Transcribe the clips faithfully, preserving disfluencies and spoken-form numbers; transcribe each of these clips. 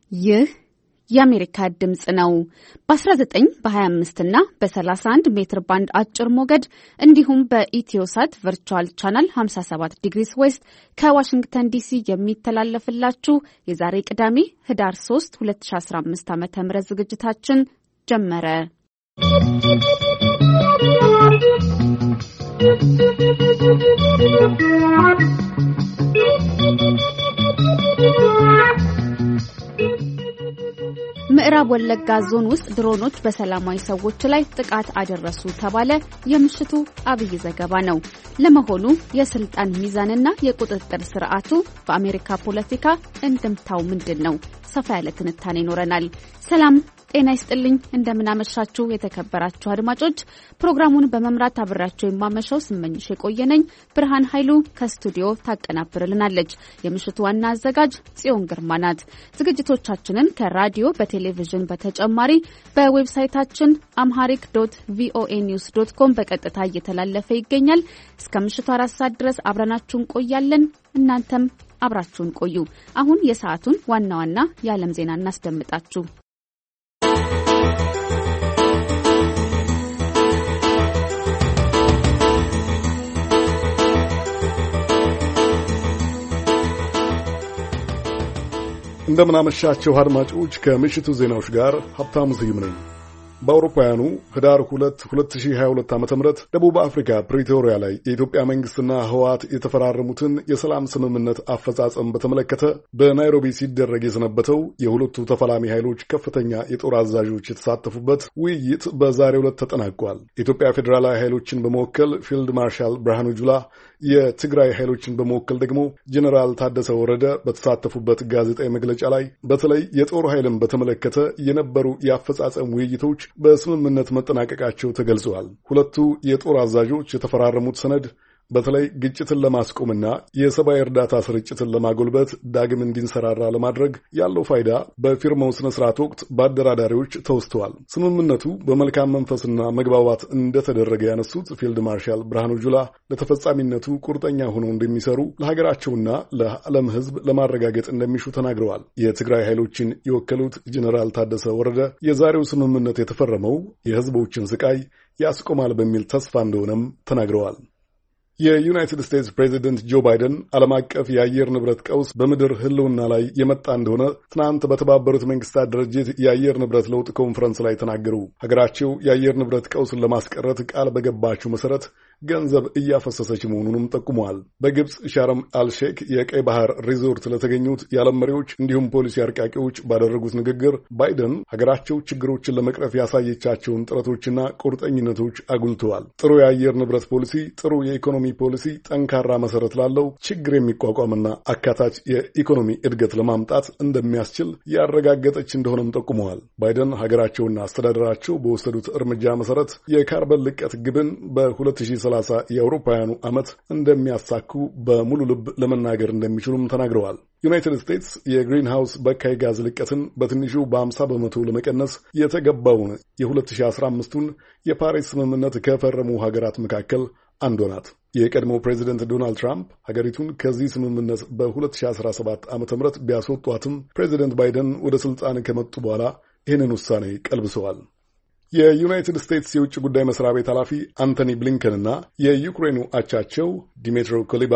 ይህ የአሜሪካ ድምጽ ነው። በ19 በ25 እና በ31 ሜትር ባንድ አጭር ሞገድ እንዲሁም በኢትዮሳት ቨርቹዋል ቻናል ሃምሳ ሰባት ዲግሪስ ዌስት ከዋሽንግተን ዲሲ የሚተላለፍላችሁ የዛሬ ቅዳሜ ህዳር ሶስት ሁለት ሺህ አስራ አምስት ዓ.ም ዝግጅታችን ጀመረ። ምዕራብ ወለጋ ዞን ውስጥ ድሮኖች በሰላማዊ ሰዎች ላይ ጥቃት አደረሱ ተባለ። የምሽቱ አብይ ዘገባ ነው። ለመሆኑ የስልጣን ሚዛንና የቁጥጥር ስርዓቱ በአሜሪካ ፖለቲካ እንድምታው ምንድነው? ሰፋ ያለ ትንታኔ ይኖረናል። ሰላም ጤና ይስጥልኝ። እንደምናመሻችሁ የተከበራችሁ አድማጮች፣ ፕሮግራሙን በመምራት አብራችሁ የማመሻው ስመኝሽ የቆየነኝ። ብርሃን ኃይሉ ከስቱዲዮ ታቀናብርልናለች። የምሽቱ ዋና አዘጋጅ ጽዮን ግርማ ናት። ዝግጅቶቻችንን ከራዲዮ በቴሌቪዥን በተጨማሪ በዌብሳይታችን አምሃሪክ ዶት ቪኦኤ ኒውስ ዶት ኮም በቀጥታ እየተላለፈ ይገኛል። እስከ ምሽቱ አራት ሰዓት ድረስ አብረናችሁ እንቆያለን። እናንተም አብራችሁን ቆዩ። አሁን የሰዓቱን ዋና ዋና የዓለም ዜና እናስደምጣችሁ። እንደምናመሻችሁ አድማጮች፣ ከምሽቱ ዜናዎች ጋር ሀብታሙ ስዩም ነኝ። በአውሮፓውያኑ ህዳር ሁለት ሁለት ሺህ ሃያ ሁለት ዓመተ ምህረት ደቡብ አፍሪካ ፕሪቶሪያ ላይ የኢትዮጵያ መንግስትና ህወሓት የተፈራረሙትን የሰላም ስምምነት አፈጻጸም በተመለከተ በናይሮቢ ሲደረግ የሰነበተው የሁለቱ ተፋላሚ ኃይሎች ከፍተኛ የጦር አዛዦች የተሳተፉበት ውይይት በዛሬው ዕለት ተጠናቋል። የኢትዮጵያ ፌዴራላዊ ኃይሎችን በመወከል ፊልድ ማርሻል ብርሃኑ ጁላ፣ የትግራይ ኃይሎችን በመወከል ደግሞ ጀነራል ታደሰ ወረደ በተሳተፉበት ጋዜጣዊ መግለጫ ላይ በተለይ የጦር ኃይልን በተመለከተ የነበሩ የአፈጻጸም ውይይቶች በስምምነት መጠናቀቃቸው ተገልጸዋል። ሁለቱ የጦር አዛዦች የተፈራረሙት ሰነድ በተለይ ግጭትን ለማስቆምና የሰብአዊ እርዳታ ስርጭትን ለማጎልበት ዳግም እንዲንሰራራ ለማድረግ ያለው ፋይዳ በፊርማው ስነ ስርዓት ወቅት በአደራዳሪዎች ተወስተዋል። ስምምነቱ በመልካም መንፈስና መግባባት እንደተደረገ ያነሱት ፊልድ ማርሻል ብርሃኑ ጁላ ለተፈጻሚነቱ ቁርጠኛ ሆነው እንደሚሰሩ ለሀገራቸውና ለዓለም ሕዝብ ለማረጋገጥ እንደሚሹ ተናግረዋል። የትግራይ ኃይሎችን የወከሉት ጀነራል ታደሰ ወረደ የዛሬው ስምምነት የተፈረመው የሕዝቦችን ስቃይ ያስቆማል በሚል ተስፋ እንደሆነም ተናግረዋል። የዩናይትድ ስቴትስ ፕሬዚደንት ጆ ባይደን ዓለም አቀፍ የአየር ንብረት ቀውስ በምድር ህልውና ላይ የመጣ እንደሆነ ትናንት በተባበሩት መንግስታት ድርጅት የአየር ንብረት ለውጥ ኮንፈረንስ ላይ ተናገሩ። ሀገራቸው የአየር ንብረት ቀውስን ለማስቀረት ቃል በገባችው መሰረት ገንዘብ እያፈሰሰች መሆኑንም ጠቁመዋል። በግብፅ ሻርም አልሼክ የቀይ ባህር ሪዞርት ለተገኙት የዓለም መሪዎች እንዲሁም ፖሊሲ አርቃቂዎች ባደረጉት ንግግር ባይደን ሀገራቸው ችግሮችን ለመቅረፍ ያሳየቻቸውን ጥረቶችና ቁርጠኝነቶች አጉልተዋል። ጥሩ የአየር ንብረት ፖሊሲ፣ ጥሩ የኢኮኖሚ ፖሊሲ ጠንካራ መሰረት ላለው ችግር የሚቋቋምና አካታች የኢኮኖሚ እድገት ለማምጣት እንደሚያስችል ያረጋገጠች እንደሆነም ጠቁመዋል። ባይደን ሀገራቸውና አስተዳደራቸው በወሰዱት እርምጃ መሰረት የካርበን ልቀት ግብን በሁለት ሺህ ሰላሳ የአውሮፓውያኑ ዓመት እንደሚያሳኩ በሙሉ ልብ ለመናገር እንደሚችሉም ተናግረዋል። ዩናይትድ ስቴትስ የግሪን ሃውስ በካይ ጋዝ ልቀትን በትንሹ በአምሳ በመቶ ለመቀነስ የተገባውን የሁለት ሺህ አስራ አምስቱን የፓሪስ ስምምነት ከፈረሙ ሀገራት መካከል አንዷ ናት። የቀድሞው ፕሬዚደንት ዶናልድ ትራምፕ ሀገሪቱን ከዚህ ስምምነት በሁለት ሺህ አስራ ሰባት ዓመተ ምህረት ቢያስወጧትም ፕሬዚደንት ባይደን ወደ ስልጣን ከመጡ በኋላ ይህንን ውሳኔ ቀልብሰዋል። የዩናይትድ ስቴትስ የውጭ ጉዳይ መስሪያ ቤት ኃላፊ አንቶኒ ብሊንከንና የዩክሬኑ አቻቸው ዲሜትሮ ኩሌባ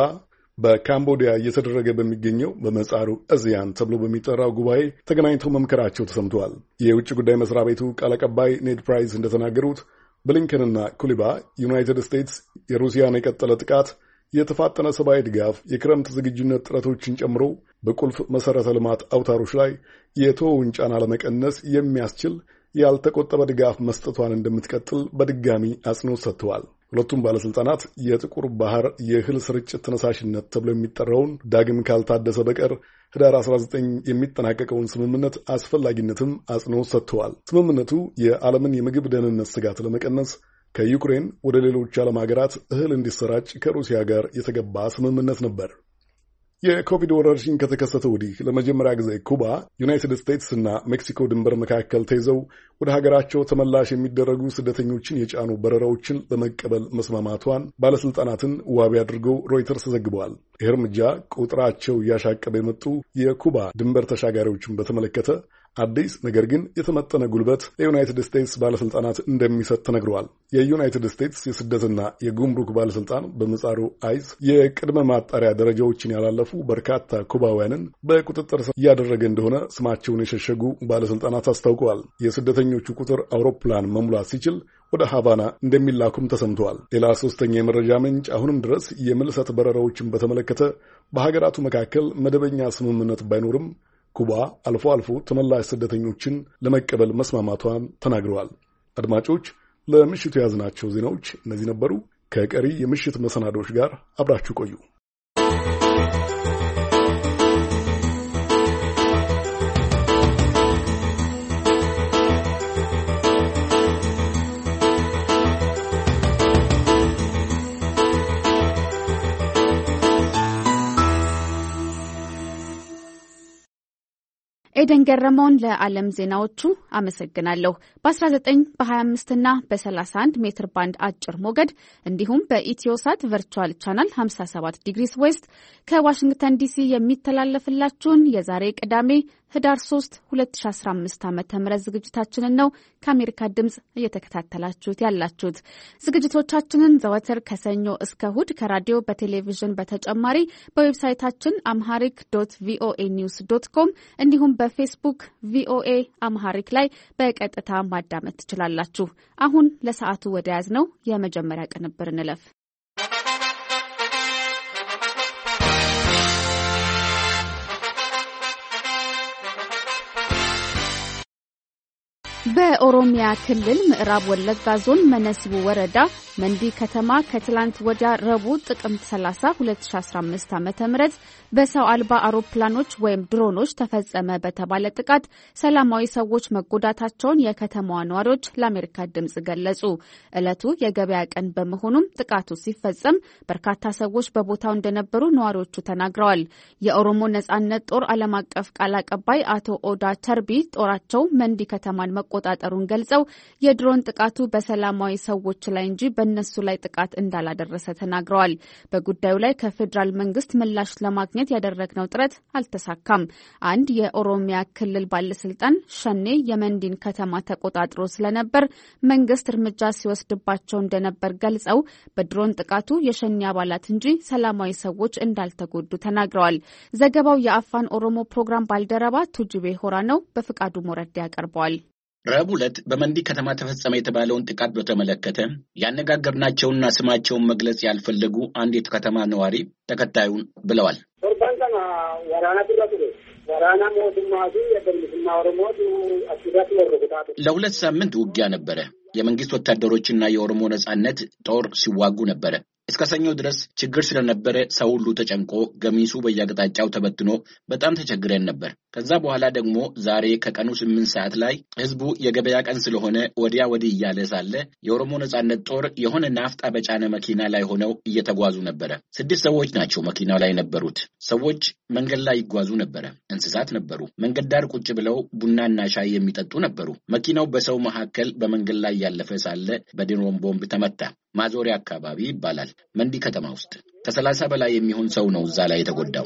በካምቦዲያ እየተደረገ በሚገኘው በመጻሩ አዚያን ተብሎ በሚጠራው ጉባኤ ተገናኝተው መምከራቸው ተሰምተዋል። የውጭ ጉዳይ መስሪያ ቤቱ ቃል አቀባይ ኔድ ፕራይስ እንደተናገሩት ብሊንከንና ኩሌባ ዩናይትድ ስቴትስ የሩሲያን የቀጠለ ጥቃት፣ የተፋጠነ ሰብአዊ ድጋፍ፣ የክረምት ዝግጁነት ጥረቶችን ጨምሮ በቁልፍ መሠረተ ልማት አውታሮች ላይ የተወውን ጫና ለመቀነስ የሚያስችል ያልተቆጠበ ድጋፍ መስጠቷን እንደምትቀጥል በድጋሚ አጽንኦት ሰጥተዋል። ሁለቱም ባለስልጣናት የጥቁር ባህር የእህል ስርጭት ተነሳሽነት ተብሎ የሚጠራውን ዳግም ካልታደሰ በቀር ህዳር አስራ ዘጠኝ የሚጠናቀቀውን ስምምነት አስፈላጊነትም አጽንኦት ሰጥተዋል። ስምምነቱ የዓለምን የምግብ ደህንነት ስጋት ለመቀነስ ከዩክሬን ወደ ሌሎች ዓለም ሀገራት እህል እንዲሰራጭ ከሩሲያ ጋር የተገባ ስምምነት ነበር። የኮቪድ ወረርሽኝ ከተከሰተ ወዲህ ለመጀመሪያ ጊዜ ኩባ ዩናይትድ ስቴትስ እና ሜክሲኮ ድንበር መካከል ተይዘው ወደ ሀገራቸው ተመላሽ የሚደረጉ ስደተኞችን የጫኑ በረራዎችን ለመቀበል መስማማቷን ባለስልጣናትን ዋቢ አድርገው ሮይተርስ ዘግበዋል። ይህ እርምጃ ቁጥራቸው እያሻቀበ የመጡ የኩባ ድንበር ተሻጋሪዎችን በተመለከተ አዲስ ነገር ግን የተመጠነ ጉልበት ለዩናይትድ ስቴትስ ባለስልጣናት እንደሚሰጥ ተነግረዋል። የዩናይትድ ስቴትስ የስደትና የጉምሩክ ባለስልጣን በምህጻሩ አይስ የቅድመ ማጣሪያ ደረጃዎችን ያላለፉ በርካታ ኩባውያንን በቁጥጥር ስር እያደረገ እንደሆነ ስማቸውን የሸሸጉ ባለስልጣናት አስታውቀዋል። የስደተኞቹ ቁጥር አውሮፕላን መሙላት ሲችል ወደ ሃቫና እንደሚላኩም ተሰምተዋል። ሌላ ሶስተኛ የመረጃ ምንጭ አሁንም ድረስ የምልሰት በረራዎችን በተመለከተ በሀገራቱ መካከል መደበኛ ስምምነት ባይኖርም ኩባ አልፎ አልፎ ተመላሽ ስደተኞችን ለመቀበል መስማማቷን ተናግረዋል። አድማጮች፣ ለምሽቱ የያዝናቸው ዜናዎች እነዚህ ነበሩ። ከቀሪ የምሽት መሰናዶች ጋር አብራችሁ ቆዩ። ኤደን ገረመውን ለዓለም ዜናዎቹ አመሰግናለሁ። በ19 በ25 እና በ31 ሜትር ባንድ አጭር ሞገድ እንዲሁም በኢትዮሳት ቨርቹዋል ቻናል ሃምሳ ሰባት ዲግሪስ ዌስት ከዋሽንግተን ዲሲ የሚተላለፍላችሁን የዛሬ ቅዳሜ ህዳር ሶስት ሁለት ሺህ አስራ አምስት ዓመተ ምህረት ዝግጅታችንን ነው ከአሜሪካ ድምጽ እየተከታተላችሁት ያላችሁት። ዝግጅቶቻችንን ዘወትር ከሰኞ እስከ እሁድ ከራዲዮ በቴሌቪዥን በተጨማሪ በዌብሳይታችን አምሃሪክ ዶት ቪኦኤ ኒውስ ዶት ኮም እንዲሁም በፌስቡክ ቪኦኤ አምሃሪክ ላይ በቀጥታ ማዳመጥ ትችላላችሁ። አሁን ለሰዓቱ ወደ ያዝነው የመጀመሪያ ቅንብር እንለፍ። በኦሮሚያ ክልል ምዕራብ ወለጋ ዞን መነሲቡ ወረዳ መንዲ ከተማ ከትላንት ወዲያ ረቡዕ ጥቅምት ሰላሳ ሁለት ሺህ አስራ አምስት ዓመተ ምህረት በሰው አልባ አውሮፕላኖች ወይም ድሮኖች ተፈጸመ በተባለ ጥቃት ሰላማዊ ሰዎች መጎዳታቸውን የከተማዋ ነዋሪዎች ለአሜሪካ ድምጽ ገለጹ። ዕለቱ የገበያ ቀን በመሆኑም ጥቃቱ ሲፈጸም በርካታ ሰዎች በቦታው እንደነበሩ ነዋሪዎቹ ተናግረዋል። የኦሮሞ ነጻነት ጦር ዓለም አቀፍ ቃል አቀባይ አቶ ኦዳ ተርቢ ጦራቸው መንዲ ከተማን መቆጣጠሩን ገልጸው የድሮን ጥቃቱ በሰላማዊ ሰዎች ላይ እንጂ በእነሱ ላይ ጥቃት እንዳላደረሰ ተናግረዋል። በጉዳዩ ላይ ከፌዴራል መንግስት ምላሽ ለማግኘት ያደረግነው ጥረት አልተሳካም። አንድ የኦሮሚያ ክልል ባለስልጣን ሸኔ የመንዲን ከተማ ተቆጣጥሮ ስለነበር መንግስት እርምጃ ሲወስድባቸው እንደነበር ገልጸው በድሮን ጥቃቱ የሸኔ አባላት እንጂ ሰላማዊ ሰዎች እንዳልተጎዱ ተናግረዋል። ዘገባው የአፋን ኦሮሞ ፕሮግራም ባልደረባ ቱጅቤ ሆራ ነው። በፍቃዱ ሞረድ ያቀርበዋል። ረቡዕ ዕለት በመንዲ ከተማ ተፈጸመ የተባለውን ጥቃት በተመለከተ ያነጋገርናቸውና ስማቸውን መግለጽ ያልፈለጉ አንድ የከተማ ነዋሪ ተከታዩን ብለዋል። ለሁለት ሳምንት ውጊያ ነበረ። የመንግስት ወታደሮችና የኦሮሞ ነጻነት ጦር ሲዋጉ ነበረ። እስከ ሰኞ ድረስ ችግር ስለነበረ ሰው ሁሉ ተጨንቆ ገሚሱ በየአቅጣጫው ተበትኖ በጣም ተቸግረን ነበር። ከዛ በኋላ ደግሞ ዛሬ ከቀኑ ስምንት ሰዓት ላይ ህዝቡ የገበያ ቀን ስለሆነ ወዲያ ወዲህ እያለ ሳለ የኦሮሞ ነጻነት ጦር የሆነ ናፍጣ በጫነ መኪና ላይ ሆነው እየተጓዙ ነበረ። ስድስት ሰዎች ናቸው መኪናው ላይ ነበሩት። ሰዎች መንገድ ላይ ይጓዙ ነበረ። እንስሳት ነበሩ። መንገድ ዳር ቁጭ ብለው ቡናና ሻይ የሚጠጡ ነበሩ። መኪናው በሰው መካከል በመንገድ ላይ ያለፈ ሳለ በድሮን ቦምብ ተመታ። ማዞሪያ አካባቢ ይባላል። መንዲ ከተማ ውስጥ ከሰላሳ በላይ የሚሆን ሰው ነው እዛ ላይ የተጎዳው።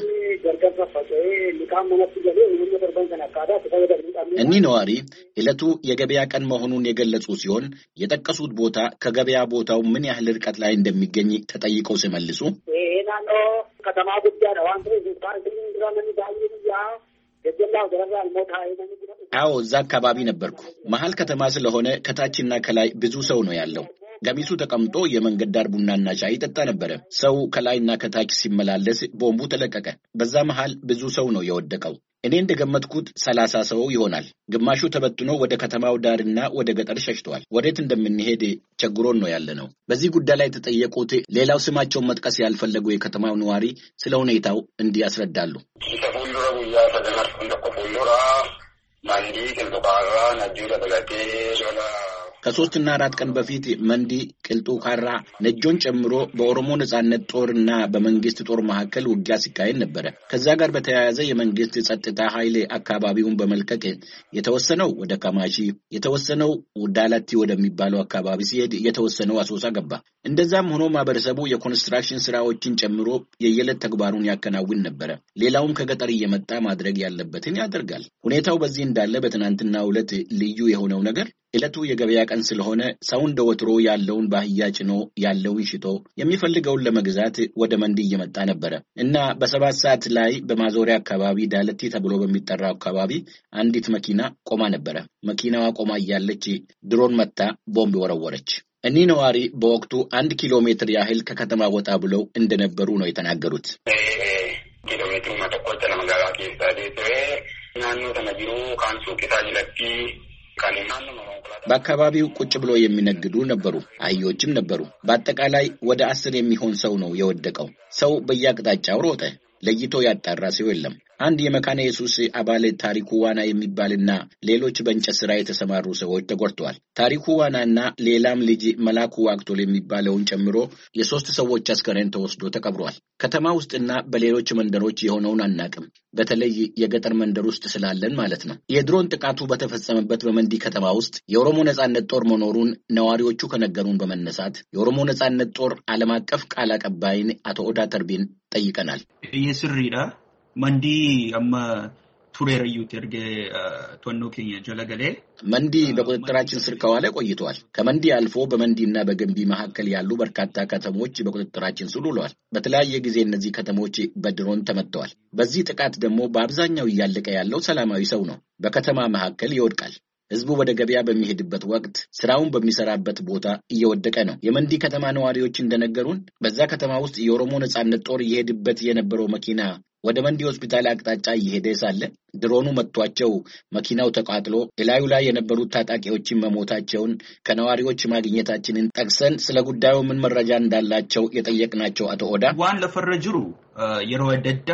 እኒህ ነዋሪ ዕለቱ የገበያ ቀን መሆኑን የገለጹ ሲሆን የጠቀሱት ቦታ ከገበያ ቦታው ምን ያህል ርቀት ላይ እንደሚገኝ ተጠይቀው ሲመልሱ አዎ እዛ አካባቢ ነበርኩ። መሀል ከተማ ስለሆነ ከታችና ከላይ ብዙ ሰው ነው ያለው። ገሚሱ ተቀምጦ የመንገድ ዳር ቡናና ሻይ ይጠጣ ነበረ። ሰው ከላይና ከታች ሲመላለስ ቦምቡ ተለቀቀ። በዛ መሃል ብዙ ሰው ነው የወደቀው። እኔ እንደገመትኩት ሰላሳ ሰው ይሆናል። ግማሹ ተበትኖ ወደ ከተማው ዳርና ወደ ገጠር ሸሽተዋል። ወዴት እንደምንሄድ ቸግሮን ነው ያለነው። በዚህ ጉዳይ ላይ ተጠየቁት ሌላው ስማቸውን መጥቀስ ያልፈለጉ የከተማው ነዋሪ ስለ ሁኔታው እንዲህ ያስረዳሉ። ከሶስትና አራት ቀን በፊት መንዲ፣ ቅልጡ ካራ፣ ነጆን ጨምሮ በኦሮሞ ነጻነት ጦርና በመንግስት ጦር መካከል ውጊያ ሲካሄድ ነበር። ከዛ ጋር በተያያዘ የመንግስት ጸጥታ ኃይል አካባቢውን በመልቀቅ የተወሰነው ወደ ካማሺ፣ የተወሰነው ዳላቲ ወደሚባለው አካባቢ ሲሄድ የተወሰነው አሶሳ ገባ። እንደዛም ሆኖ ማህበረሰቡ የኮንስትራክሽን ስራዎችን ጨምሮ የየለት ተግባሩን ያከናውን ነበር። ሌላውም ከገጠር እየመጣ ማድረግ ያለበትን ያደርጋል። ሁኔታው በዚህ እንዳለ በትናንትናው ዕለት ልዩ የሆነው ነገር ዕለቱ የገበያ ቀን ስለሆነ ሰው እንደ ወትሮ ያለውን ባህያ ጭኖ ያለውን ሽጦ የሚፈልገውን ለመግዛት ወደ መንዲ እየመጣ ነበር እና በሰባት ሰዓት ላይ በማዞሪያ አካባቢ ዳለቲ ተብሎ በሚጠራው አካባቢ አንዲት መኪና ቆማ ነበር። መኪናዋ ቆማ እያለች ድሮን መታ ቦምብ ወረወረች። እኒ ነዋሪ በወቅቱ አንድ ኪሎ ሜትር ያህል ከከተማ ወጣ ብለው እንደነበሩ ነው የተናገሩት። ኪሎ ሜትር ማተቆጨ ለመጋጋ ኬሳዴት ናኑ ተነጅሩ ካንሱ ቂታጅለቲ በአካባቢው ቁጭ ብሎ የሚነግዱ ነበሩ። አህዮችም ነበሩ። በአጠቃላይ ወደ አስር የሚሆን ሰው ነው የወደቀው። ሰው በየአቅጣጫው ሮጠ። ለይቶ ያጣራ ሰው የለም። አንድ የመካነ ኢየሱስ አባል ታሪኩ ዋና የሚባልና ሌሎች በእንጨት ስራ የተሰማሩ ሰዎች ተጎድተዋል። ታሪኩ ዋናና ሌላም ልጅ መላኩ ዋቅቶል የሚባለውን ጨምሮ የሶስት ሰዎች አስከሬን ተወስዶ ተቀብሯል። ከተማ ውስጥና በሌሎች መንደሮች የሆነውን አናቅም። በተለይ የገጠር መንደር ውስጥ ስላለን ማለት ነው። የድሮን ጥቃቱ በተፈጸመበት በመንዲ ከተማ ውስጥ የኦሮሞ ነጻነት ጦር መኖሩን ነዋሪዎቹ ከነገሩን በመነሳት የኦሮሞ ነጻነት ጦር ዓለም አቀፍ ቃል አቀባይን አቶ ኦዳ ተርቢን ጠይቀናል። የስሪዳ መንዲ አማ ቱሬራዩ ተርገ ቶኖ ኬኛ ጀለገሌ መንዲ በቁጥጥራችን ስር ከዋለ ቆይቷል። ከመንዲ አልፎ በመንዲና በገንቢ መካከል ያሉ በርካታ ከተሞች በቁጥጥራችን ስር ውለዋል። በተለያየ ጊዜ እነዚህ ከተሞች በድሮን ተመተዋል። በዚህ ጥቃት ደግሞ በአብዛኛው እያለቀ ያለው ሰላማዊ ሰው ነው። በከተማ መካከል ይወድቃል። ህዝቡ ወደ ገበያ በሚሄድበት ወቅት ስራውን በሚሰራበት ቦታ እየወደቀ ነው። የመንዲ ከተማ ነዋሪዎች እንደነገሩን በዛ ከተማ ውስጥ የኦሮሞ ነጻነት ጦር እየሄድበት የነበረው መኪና ወደ መንዲ ሆስፒታል አቅጣጫ እየሄደ ሳለ ድሮኑ መጥቷቸው መኪናው ተቃጥሎ እላዩ ላይ የነበሩት ታጣቂዎችን መሞታቸውን ከነዋሪዎች ማግኘታችንን ጠቅሰን ስለ ጉዳዩ ምን መረጃ እንዳላቸው የጠየቅናቸው አቶ ኦዳ ዋን ለፈረጅሩ የሮወደደ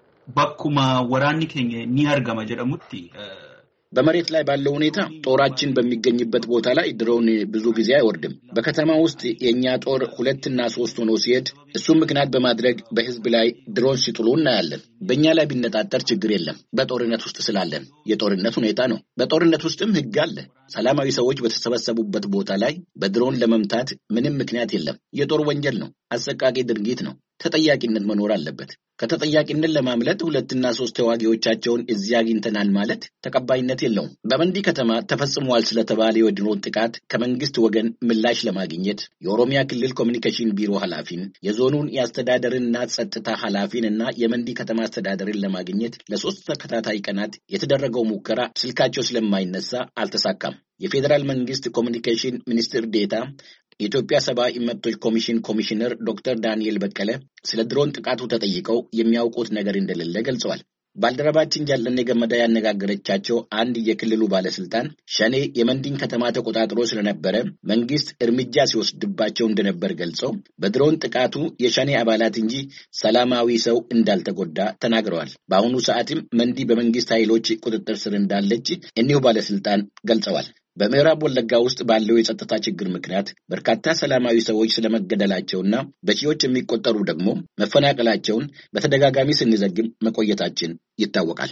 ባኩማ ወራኒ ኬኛ ኒያርጋማ ጀደሙቲ በመሬት ላይ ባለው ሁኔታ ጦራችን በሚገኝበት ቦታ ላይ ድሮን ብዙ ጊዜ አይወርድም። በከተማ ውስጥ የኛ ጦር ሁለትና ሶስት ሆኖ ሲሄድ እሱም ምክንያት በማድረግ በህዝብ ላይ ድሮን ሲጥሉ እናያለን። በእኛ ላይ ቢነጣጠር ችግር የለም። በጦርነት ውስጥ ስላለን የጦርነት ሁኔታ ነው። በጦርነት ውስጥም ህግ አለ። ሰላማዊ ሰዎች በተሰበሰቡበት ቦታ ላይ በድሮን ለመምታት ምንም ምክንያት የለም። የጦር ወንጀል ነው። አሰቃቂ ድርጊት ነው። ተጠያቂነት መኖር አለበት። ከተጠያቂነት ለማምለጥ ሁለትና ሶስት ተዋጊዎቻቸውን እዚያ አግኝተናል ማለት ተቀባይነት የለውም። በመንዲ ከተማ ተፈጽሟል ስለተባለው የድሮን ጥቃት ከመንግስት ወገን ምላሽ ለማግኘት የኦሮሚያ ክልል ኮሚኒኬሽን ቢሮ ኃላፊን፣ የዞኑን የአስተዳደርና ጸጥታ ኃላፊንና የመንዲ ከተማ አስተዳደርን ለማግኘት ለሶስት ተከታታይ ቀናት የተደረገው ሙከራ ስልካቸው ስለማይነሳ አልተሳካም። የፌዴራል መንግስት ኮሚኒኬሽን ሚኒስትር ዴታ የኢትዮጵያ ሰብአዊ መብቶች ኮሚሽን ኮሚሽነር ዶክተር ዳንኤል በቀለ ስለ ድሮን ጥቃቱ ተጠይቀው የሚያውቁት ነገር እንደሌለ ገልጸዋል። ባልደረባችን ጃለኔ ገመዳ ያነጋገረቻቸው አንድ የክልሉ ባለስልጣን ሸኔ የመንዲን ከተማ ተቆጣጥሮ ስለነበረ መንግስት እርምጃ ሲወስድባቸው እንደነበር ገልጸው በድሮን ጥቃቱ የሸኔ አባላት እንጂ ሰላማዊ ሰው እንዳልተጎዳ ተናግረዋል። በአሁኑ ሰዓትም መንዲ በመንግስት ኃይሎች ቁጥጥር ስር እንዳለች እኒሁ ባለስልጣን ገልጸዋል። በምዕራብ ወለጋ ውስጥ ባለው የጸጥታ ችግር ምክንያት በርካታ ሰላማዊ ሰዎች ስለመገደላቸውና በሺዎች የሚቆጠሩ ደግሞ መፈናቀላቸውን በተደጋጋሚ ስንዘግብ መቆየታችን ይታወቃል።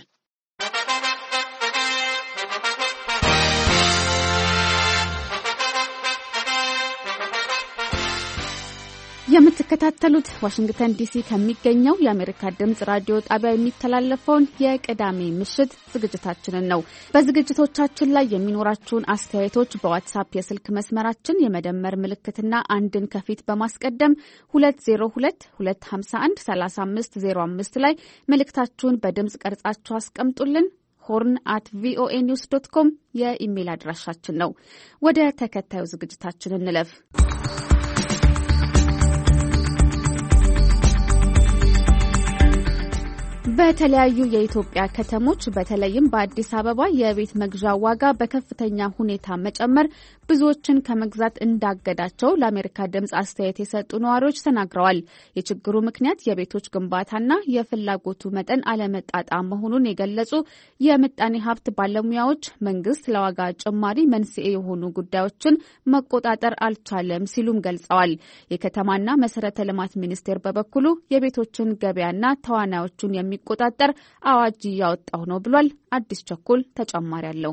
የምትከታተሉት ዋሽንግተን ዲሲ ከሚገኘው የአሜሪካ ድምጽ ራዲዮ ጣቢያ የሚተላለፈውን የቅዳሜ ምሽት ዝግጅታችንን ነው። በዝግጅቶቻችን ላይ የሚኖራችሁን አስተያየቶች በዋትስአፕ የስልክ መስመራችን የመደመር ምልክትና አንድን ከፊት በማስቀደም ሁለት ዜሮ ሁለት ሁለት ሀምሳ አንድ ሰላሳ አምስት ዜሮ አምስት ላይ መልእክታችሁን በድምጽ ቀርጻችሁ አስቀምጡልን። ሆርን አት ቪኦኤ ኒውስ ዶት ኮም የኢሜል አድራሻችን ነው። ወደ ተከታዩ ዝግጅታችን እንለፍ። በተለያዩ የኢትዮጵያ ከተሞች በተለይም በአዲስ አበባ የቤት መግዣ ዋጋ በከፍተኛ ሁኔታ መጨመር ብዙዎችን ከመግዛት እንዳገዳቸው ለአሜሪካ ድምጽ አስተያየት የሰጡ ነዋሪዎች ተናግረዋል። የችግሩ ምክንያት የቤቶች ግንባታና የፍላጎቱ መጠን አለመጣጣም መሆኑን የገለጹ የምጣኔ ሀብት ባለሙያዎች መንግስት ለዋጋ ጭማሪ መንስኤ የሆኑ ጉዳዮችን መቆጣጠር አልቻለም ሲሉም ገልጸዋል። የከተማና መሰረተ ልማት ሚኒስቴር በበኩሉ የቤቶችን ገበያና ተዋናዮቹን የሚ ቆጣጠር አዋጅ ያወጣው ነው ብሏል። አዲስ ቸኩል ተጨማሪ አለው።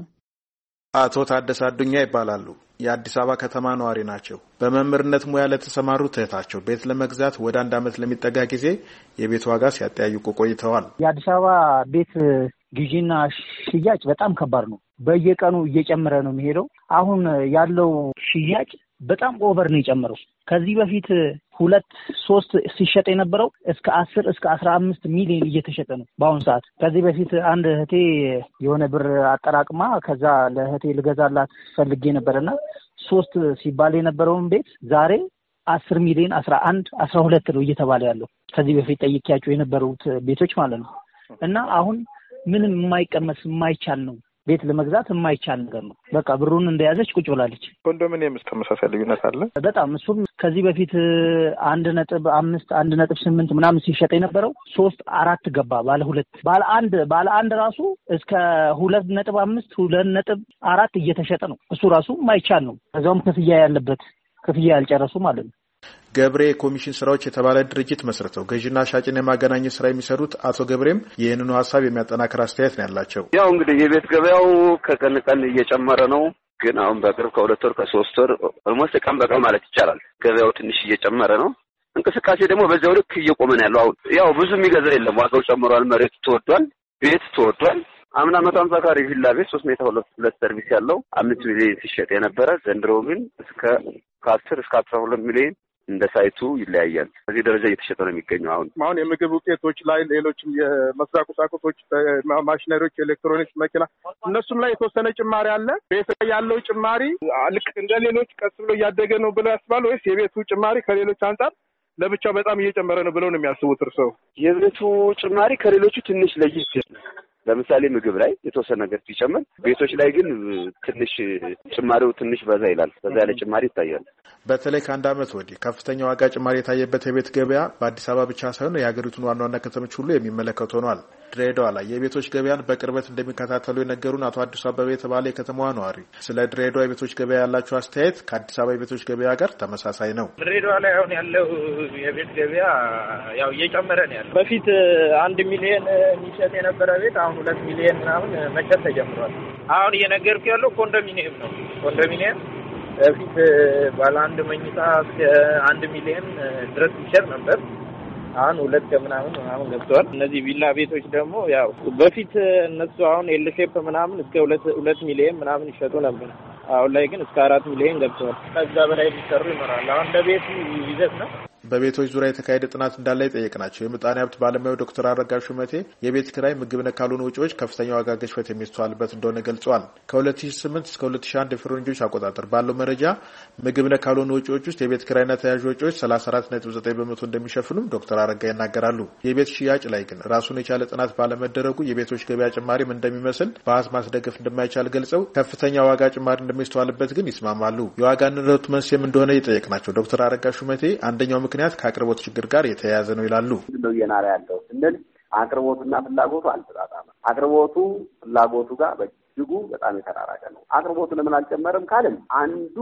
አቶ ታደሰ አዱኛ ይባላሉ። የአዲስ አበባ ከተማ ነዋሪ ናቸው። በመምህርነት ሙያ ለተሰማሩ እህታቸው ቤት ለመግዛት ወደ አንድ አመት ለሚጠጋ ጊዜ የቤት ዋጋ ሲያጠያይቁ ቆይተዋል። የአዲስ አበባ ቤት ግዢና ሽያጭ በጣም ከባድ ነው። በየቀኑ እየጨመረ ነው የሚሄደው። አሁን ያለው ሽያጭ በጣም ኦቨር ነው የጨመረው። ከዚህ በፊት ሁለት ሶስት ሲሸጥ የነበረው እስከ አስር እስከ አስራ አምስት ሚሊዮን እየተሸጠ ነው በአሁኑ ሰዓት። ከዚህ በፊት አንድ እህቴ የሆነ ብር አጠራቅማ ከዛ ለእህቴ ልገዛላት ፈልጌ ነበርና ሶስት ሲባል የነበረውን ቤት ዛሬ አስር ሚሊዮን አስራ አንድ አስራ ሁለት ነው እየተባለ ያለው። ከዚህ በፊት ጠይቄያቸው የነበሩት ቤቶች ማለት ነው። እና አሁን ምንም የማይቀመስ የማይቻል ነው። ቤት ለመግዛት የማይቻል ነገር ነው። በቃ ብሩን እንደያዘች ቁጭ ብላለች። ኮንዶሚኒየም ተመሳሳይ ልዩነት አለ በጣም እሱም ከዚህ በፊት አንድ ነጥብ አምስት አንድ ነጥብ ስምንት ምናምን ሲሸጥ የነበረው ሶስት አራት ገባ። ባለ ሁለት ባለ አንድ ባለ አንድ ራሱ እስከ ሁለት ነጥብ አምስት ሁለት ነጥብ አራት እየተሸጠ ነው። እሱ ራሱ የማይቻል ነው። ከዛውም ክፍያ ያለበት ክፍያ ያልጨረሱ ማለት ነው። ገብሬ ኮሚሽን ስራዎች የተባለ ድርጅት መስርተው ገዥና ሻጭን የማገናኘት ስራ የሚሰሩት አቶ ገብሬም ይህንኑ ሀሳብ የሚያጠናክር አስተያየት ነው ያላቸው። ያው እንግዲህ የቤት ገበያው ከቀን ቀን እየጨመረ ነው። ግን አሁን በቅርብ ከሁለት ወር ከሶስት ወር ኦልሞስት ቀን በቀን ማለት ይቻላል ገበያው ትንሽ እየጨመረ ነው። እንቅስቃሴ ደግሞ በዛው ልክ እየቆመ ነው ያለው። አሁን ያው ብዙ የሚገዛ የለም። ዋጋው ጨምሯል። መሬት ተወዷል። ቤት ተወዷል። አምና መቶ ሃምሳ ካሬ ቪላ ቤት ሶስት ሜትር ሁለት ሁለት ሰርቪስ ያለው አምስት ሚሊዮን ሲሸጥ የነበረ ዘንድሮ ግን እስከ ከአስር እስከ አስራ ሁለት ሚሊዮን እንደ ሳይቱ ይለያያል። በዚህ ደረጃ እየተሸጠ ነው የሚገኘው። አሁን አሁን የምግብ ውጤቶች ላይ ሌሎችም የመስሪያ ቁሳቁሶች፣ ማሽነሪዎች፣ ኤሌክትሮኒክስ፣ መኪና እነሱም ላይ የተወሰነ ጭማሪ አለ። ቤት ላይ ያለው ጭማሪ ልክ እንደ ሌሎች ቀስ ብሎ እያደገ ነው ብለው ያስባሉ ወይስ የቤቱ ጭማሪ ከሌሎች አንጻር ለብቻው በጣም እየጨመረ ነው ብለው ነው የሚያስቡት እርስዎ? የቤቱ ጭማሪ ከሌሎቹ ትንሽ ለየት ይላል። ለምሳሌ ምግብ ላይ የተወሰነ ነገር ሲጨምር፣ ቤቶች ላይ ግን ትንሽ ጭማሪው ትንሽ በዛ ይላል። በዛ ያለ ጭማሪ ይታያል። በተለይ ከአንድ አመት ወዲህ ከፍተኛ ዋጋ ጭማሪ የታየበት የቤት ገበያ በአዲስ አበባ ብቻ ሳይሆን የሀገሪቱን ዋና ዋና ከተሞች ሁሉ የሚመለከት ሆኗል። ድሬዳዋ ላይ የቤቶች ገበያን በቅርበት እንደሚከታተሉ የነገሩን አቶ አዲሱ አበበ የተባለ የከተማዋ ነዋሪ ስለ ድሬዳዋ የቤቶች ገበያ ያላቸው አስተያየት ከአዲስ አበባ የቤቶች ገበያ ጋር ተመሳሳይ ነው። ድሬዳዋ ላይ አሁን ያለው የቤት ገበያ ያው እየጨመረ ነው ያለው። በፊት አንድ ሚሊዮን የሚሸጥ የነበረ ቤት አሁን ሁለት ሚሊዮን ምናምን መሸጥ ተጀምሯል። አሁን እየነገርኩ ያለው ኮንዶሚኒየም ነው። ኮንዶሚኒየም በፊት ባለ አንድ መኝታ እስከ አንድ ሚሊዮን ድረስ ይሸጥ ነበር። አሁን ሁለት ከምናምን ምናምን ገብተዋል። እነዚህ ቪላ ቤቶች ደግሞ ያው በፊት እነሱ አሁን ኤል ሼፕ ምናምን እስከ ሁለት ሁለት ሚሊዮን ምናምን ይሸጡ ነበር። አሁን ላይ ግን እስከ አራት ሚሊዮን ገብተዋል። ከዛ በላይ ሊሰሩ ይኖራል። አሁን ለቤቱ ይዘት ነው። በቤቶች ዙሪያ የተካሄደ ጥናት እንዳለ የጠየቅናቸው የምጣኔ ሀብት ባለሙያው ዶክተር አረጋ ሹመቴ የቤት ኪራይ ምግብ ነክ ያልሆኑ ወጪዎች ከፍተኛ ዋጋ ግሽበት የሚስተዋልበት እንደሆነ ገልጸዋል። ከሁለት ሺህ ስምንት እስከ ሁለት ሺህ አንድ የፈረንጆች አቆጣጠር ባለው መረጃ ምግብ ነክ ያልሆኑ ወጪዎች ውስጥ የቤት ኪራይና ተያያዥ ወጪዎች ሰላሳ አራት ነጥብ ዘጠኝ በመቶ እንደሚሸፍኑም ዶክተር አረጋ ይናገራሉ። የቤት ሽያጭ ላይ ግን ራሱን የቻለ ጥናት ባለመደረጉ የቤቶች ገበያ ጭማሪም እንደሚመስል በአሃዝ ማስደገፍ እንደማይቻል ገልጸው ከፍተኛ ዋጋ ጭማሪ እንደሚስተዋልበት ግን ይስማማሉ። የዋጋ ንረቱ መንስኤም እንደሆነ የጠየቅናቸው ዶክተር አረጋ ሹመቴ አንደኛው ምክንያት ከአቅርቦት ችግር ጋር የተያያዘ ነው ይላሉ። ነው የናራ ያለው ስንል አቅርቦቱና ፍላጎቱ አልተጣጣመም። አቅርቦቱ ፍላጎቱ ጋር በእጅጉ በጣም የተራራቀ ነው። አቅርቦቱ ለምን አልጨመረም ካልን አንዱ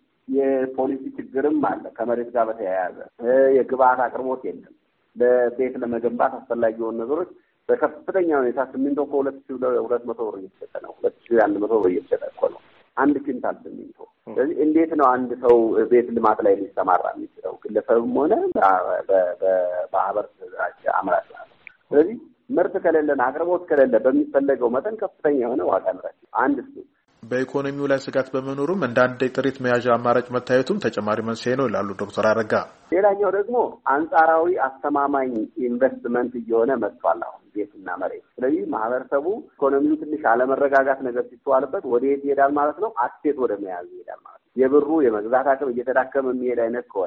የፖሊሲ ችግርም አለ። ከመሬት ጋር በተያያዘ የግብአት አቅርቦት የለም። ለቤት ለመገንባት አስፈላጊ የሆኑ ነገሮች በከፍተኛ ሁኔታ ሲሚንቶ ከሁለት ሺህ ሁለት መቶ ብር እየተሸጠ ነው። ሁለት ሺህ አንድ መቶ ብር እየተሸጠ እኮ ነው አንድ ኩንታል ሲሚንቶ። ስለዚህ እንዴት ነው አንድ ሰው ቤት ልማት ላይ ሊሰማራ የሚችለው? ግለሰብም ሆነ በማህበር አምራች ነው። ስለዚህ ምርት ከሌለን አቅርቦት ከሌለ በሚፈለገው መጠን ከፍተኛ የሆነ ዋጋ ንረት አንድ እሱ በኢኮኖሚው ላይ ስጋት በመኖሩም እንደ አንድ ጥሪት መያዣ አማራጭ መታየቱም ተጨማሪ መንስኤ ነው ይላሉ ዶክተር አረጋ። ሌላኛው ደግሞ አንጻራዊ አስተማማኝ ኢንቨስትመንት እየሆነ መጥቷል አሁን ቤትና መሬት። ስለዚህ ማህበረሰቡ ኢኮኖሚው ትንሽ አለመረጋጋት ነገር ሲስተዋልበት ወደ የት ይሄዳል ማለት ነው? አሴት ወደ መያዝ ይሄዳል ማለት ነው። የብሩ የመግዛት አቅም እየተዳከመ የሚሄድ አይነት ከሆነ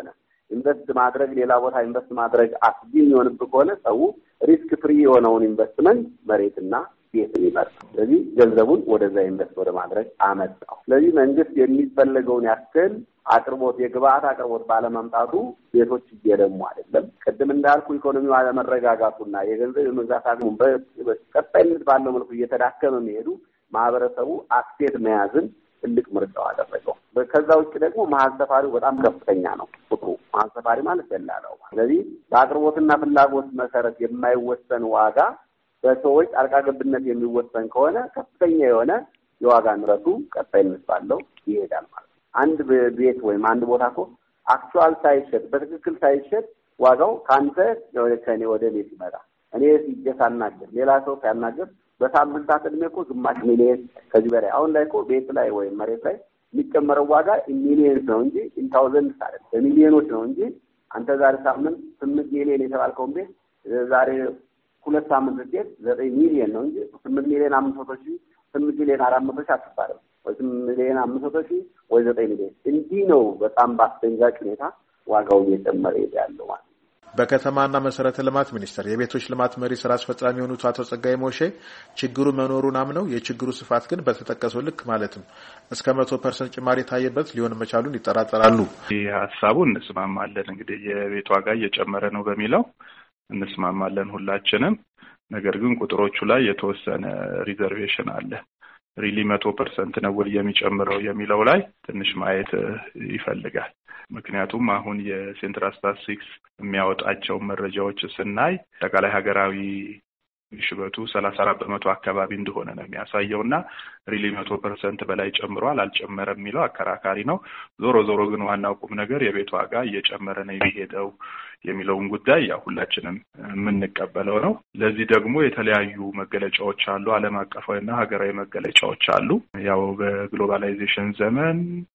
ኢንቨስት ማድረግ ሌላ ቦታ ኢንቨስት ማድረግ አስጊ የሚሆንበት ከሆነ ሰው ሪስክ ፍሪ የሆነውን ኢንቨስትመንት መሬትና ቤት ይመርጣል። ስለዚህ ገንዘቡን ወደዛ ኢንቨስት ወደ ማድረግ አመጣው። ስለዚህ መንግስት የሚፈልገውን ያክል አቅርቦት የግብአት አቅርቦት ባለማምጣቱ ቤቶች እየለሙ አይደለም። ቅድም እንዳልኩ ኢኮኖሚው አለመረጋጋቱና የገንዘብ የመግዛት አቅሙ በቀጣይነት ባለው መልኩ እየተዳከመ መሄዱ ማህበረሰቡ አክሴት መያዝን ትልቅ ምርጫው አደረገው። ከዛ ውጭ ደግሞ መሀል ሰፋሪው በጣም ከፍተኛ ነው ቁጥሩ። መሀል ሰፋሪ ማለት ደላላው። ስለዚህ በአቅርቦትና ፍላጎት መሰረት የማይወሰን ዋጋ በሰዎች ጣልቃ ገብነት የሚወሰን ከሆነ ከፍተኛ የሆነ የዋጋ ንረቱ ቀጣይነት ባለው ይሄዳል ማለት ነው። አንድ ቤት ወይም አንድ ቦታ እኮ አክቹዋል ሳይሸጥ በትክክል ሳይሸጥ ዋጋው ካንተ ከኔ ወደ ቤት ይመጣል። እኔ ሲጀሳናገር ሌላ ሰው ሲያናገር በሳምንታት እድሜ እኮ ግማሽ ሚሊዮን ከዚህ በላይ አሁን ላይ እኮ ቤት ላይ ወይም መሬት ላይ የሚጨመረው ዋጋ ሚሊዮንስ ነው እንጂ ኢንታውዘንድስ አይደለም፣ በሚሊዮኖች ነው እንጂ አንተ ዛሬ ሳምንት ስምንት ሚሊዮን የተባልከውን ቤት ዛሬ ሁለት ሳምንት ስትሄድ ዘጠኝ ሚሊዮን ነው እንጂ ስምንት ሚሊዮን አምስት መቶ ሺህ ስምንት ሚሊዮን አራት መቶ ሺህ አትባልም ወይ ስምንት ሚሊዮን አምስት መቶ ሺህ ወይ ዘጠኝ ሚሊዮን። እንዲህ ነው በጣም በአስደንጋጭ ሁኔታ ዋጋው እየጨመረ ያለው ማለት ነው። በከተማና መሰረተ ልማት ሚኒስቴር የቤቶች ልማት መሪ ስራ አስፈጻሚ የሆኑት አቶ ጸጋይ ሞሼ ችግሩ መኖሩን አምነው የችግሩ ስፋት ግን በተጠቀሰው ልክ ማለትም እስከ መቶ ፐርሰንት ጭማሪ ታየበት ሊሆን መቻሉን ይጠራጠራሉ። ይህ ሀሳቡን እንስማማለን። እንግዲህ የቤት ዋጋ እየጨመረ ነው በሚለው እንስማማለን ሁላችንም። ነገር ግን ቁጥሮቹ ላይ የተወሰነ ሪዘርቬሽን አለ። ሪሊ መቶ ፐርሰንት ነው ወይ የሚጨምረው የሚለው ላይ ትንሽ ማየት ይፈልጋል። ምክንያቱም አሁን የሴንትራል ስታቲስቲክስ የሚያወጣቸው መረጃዎች ስናይ አጠቃላይ ሀገራዊ ግሽበቱ ሰላሳ አራት በመቶ አካባቢ እንደሆነ ነው የሚያሳየውና ሪሊ መቶ ፐርሰንት በላይ ጨምሯል አልጨመረም የሚለው አከራካሪ ነው። ዞሮ ዞሮ ግን ዋናው ቁም ነገር የቤት ዋጋ እየጨመረ ነው የሚሄደው የሚለውን ጉዳይ ያው ሁላችንም የምንቀበለው ነው። ለዚህ ደግሞ የተለያዩ መገለጫዎች አሉ፣ ዓለም አቀፋዊና ሀገራዊ መገለጫዎች አሉ። ያው በግሎባላይዜሽን ዘመን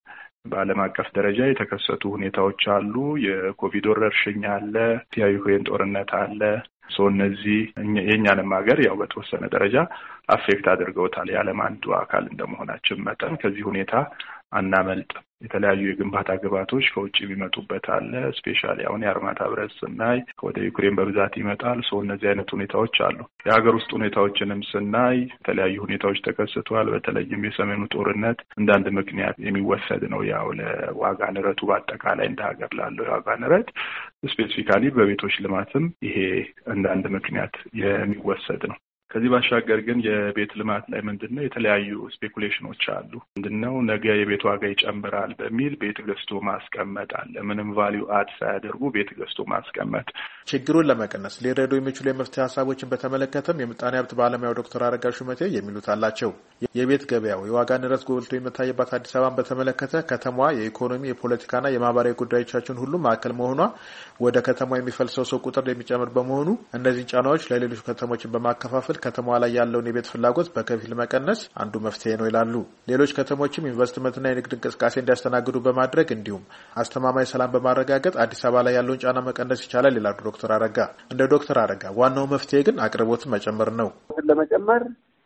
በዓለም አቀፍ ደረጃ የተከሰቱ ሁኔታዎች አሉ። የኮቪድ ወረርሽኝ አለ፣ የዩክሬን ጦርነት አለ። ሶ እነዚህ የኛንም ሀገር ያው በተወሰነ ደረጃ አፌክት አድርገውታል። የዓለም አንዱ አካል እንደመሆናችን መጠን ከዚህ ሁኔታ አናመልጥም። የተለያዩ የግንባታ ግብዓቶች ከውጭ የሚመጡበት አለ። ስፔሻሊ አሁን የአርማታ ብረት ስናይ ወደ ዩክሬን በብዛት ይመጣል። ሶ እነዚህ አይነት ሁኔታዎች አሉ። የሀገር ውስጥ ሁኔታዎችንም ስናይ የተለያዩ ሁኔታዎች ተከስተዋል። በተለይም የሰሜኑ ጦርነት እንዳንድ ምክንያት የሚወሰድ ነው። ያው ለዋጋ ንረቱ በአጠቃላይ እንደ ሀገር ላለው የዋጋ ንረት ስፔሲፊካሊ በቤቶች ልማትም ይሄ እንዳንድ ምክንያት የሚወሰድ ነው። ከዚህ ባሻገር ግን የቤት ልማት ላይ ምንድነው የተለያዩ ስፔኩሌሽኖች አሉ። ምንድነው ነገ የቤት ዋጋ ይጨምራል በሚል ቤት ገዝቶ ማስቀመጥ አለ። ምንም ቫልዩ አድ ሳያደርጉ ቤት ገዝቶ ማስቀመጥ። ችግሩን ለመቀነስ ሊረዱ የሚችሉ የመፍትሄ ሀሳቦችን በተመለከተም የምጣኔ ሀብት ባለሙያው ዶክተር አረጋ ሹመቴ የሚሉት አላቸው። የቤት ገበያው የዋጋ ንረት ጎልቶ የሚታይባት አዲስ አበባን በተመለከተ ከተማዋ የኢኮኖሚ የፖለቲካና የማህበራዊ ጉዳዮቻችን ሁሉ ማዕከል መሆኗ ወደ ከተማ የሚፈልሰው ሰው ቁጥር የሚጨምር በመሆኑ እነዚህ ጫናዎች ለሌሎች ከተሞችን በማከፋፈል ከተማዋ ላይ ያለውን የቤት ፍላጎት በከፊል መቀነስ አንዱ መፍትሄ ነው ይላሉ። ሌሎች ከተሞችም ኢንቨስትመንትና የንግድ እንቅስቃሴ እንዲያስተናግዱ በማድረግ እንዲሁም አስተማማኝ ሰላም በማረጋገጥ አዲስ አበባ ላይ ያለውን ጫና መቀነስ ይቻላል ይላሉ ዶክተር አረጋ። እንደ ዶክተር አረጋ ዋናው መፍትሄ ግን አቅርቦትን መጨመር ነው። ለመጨመር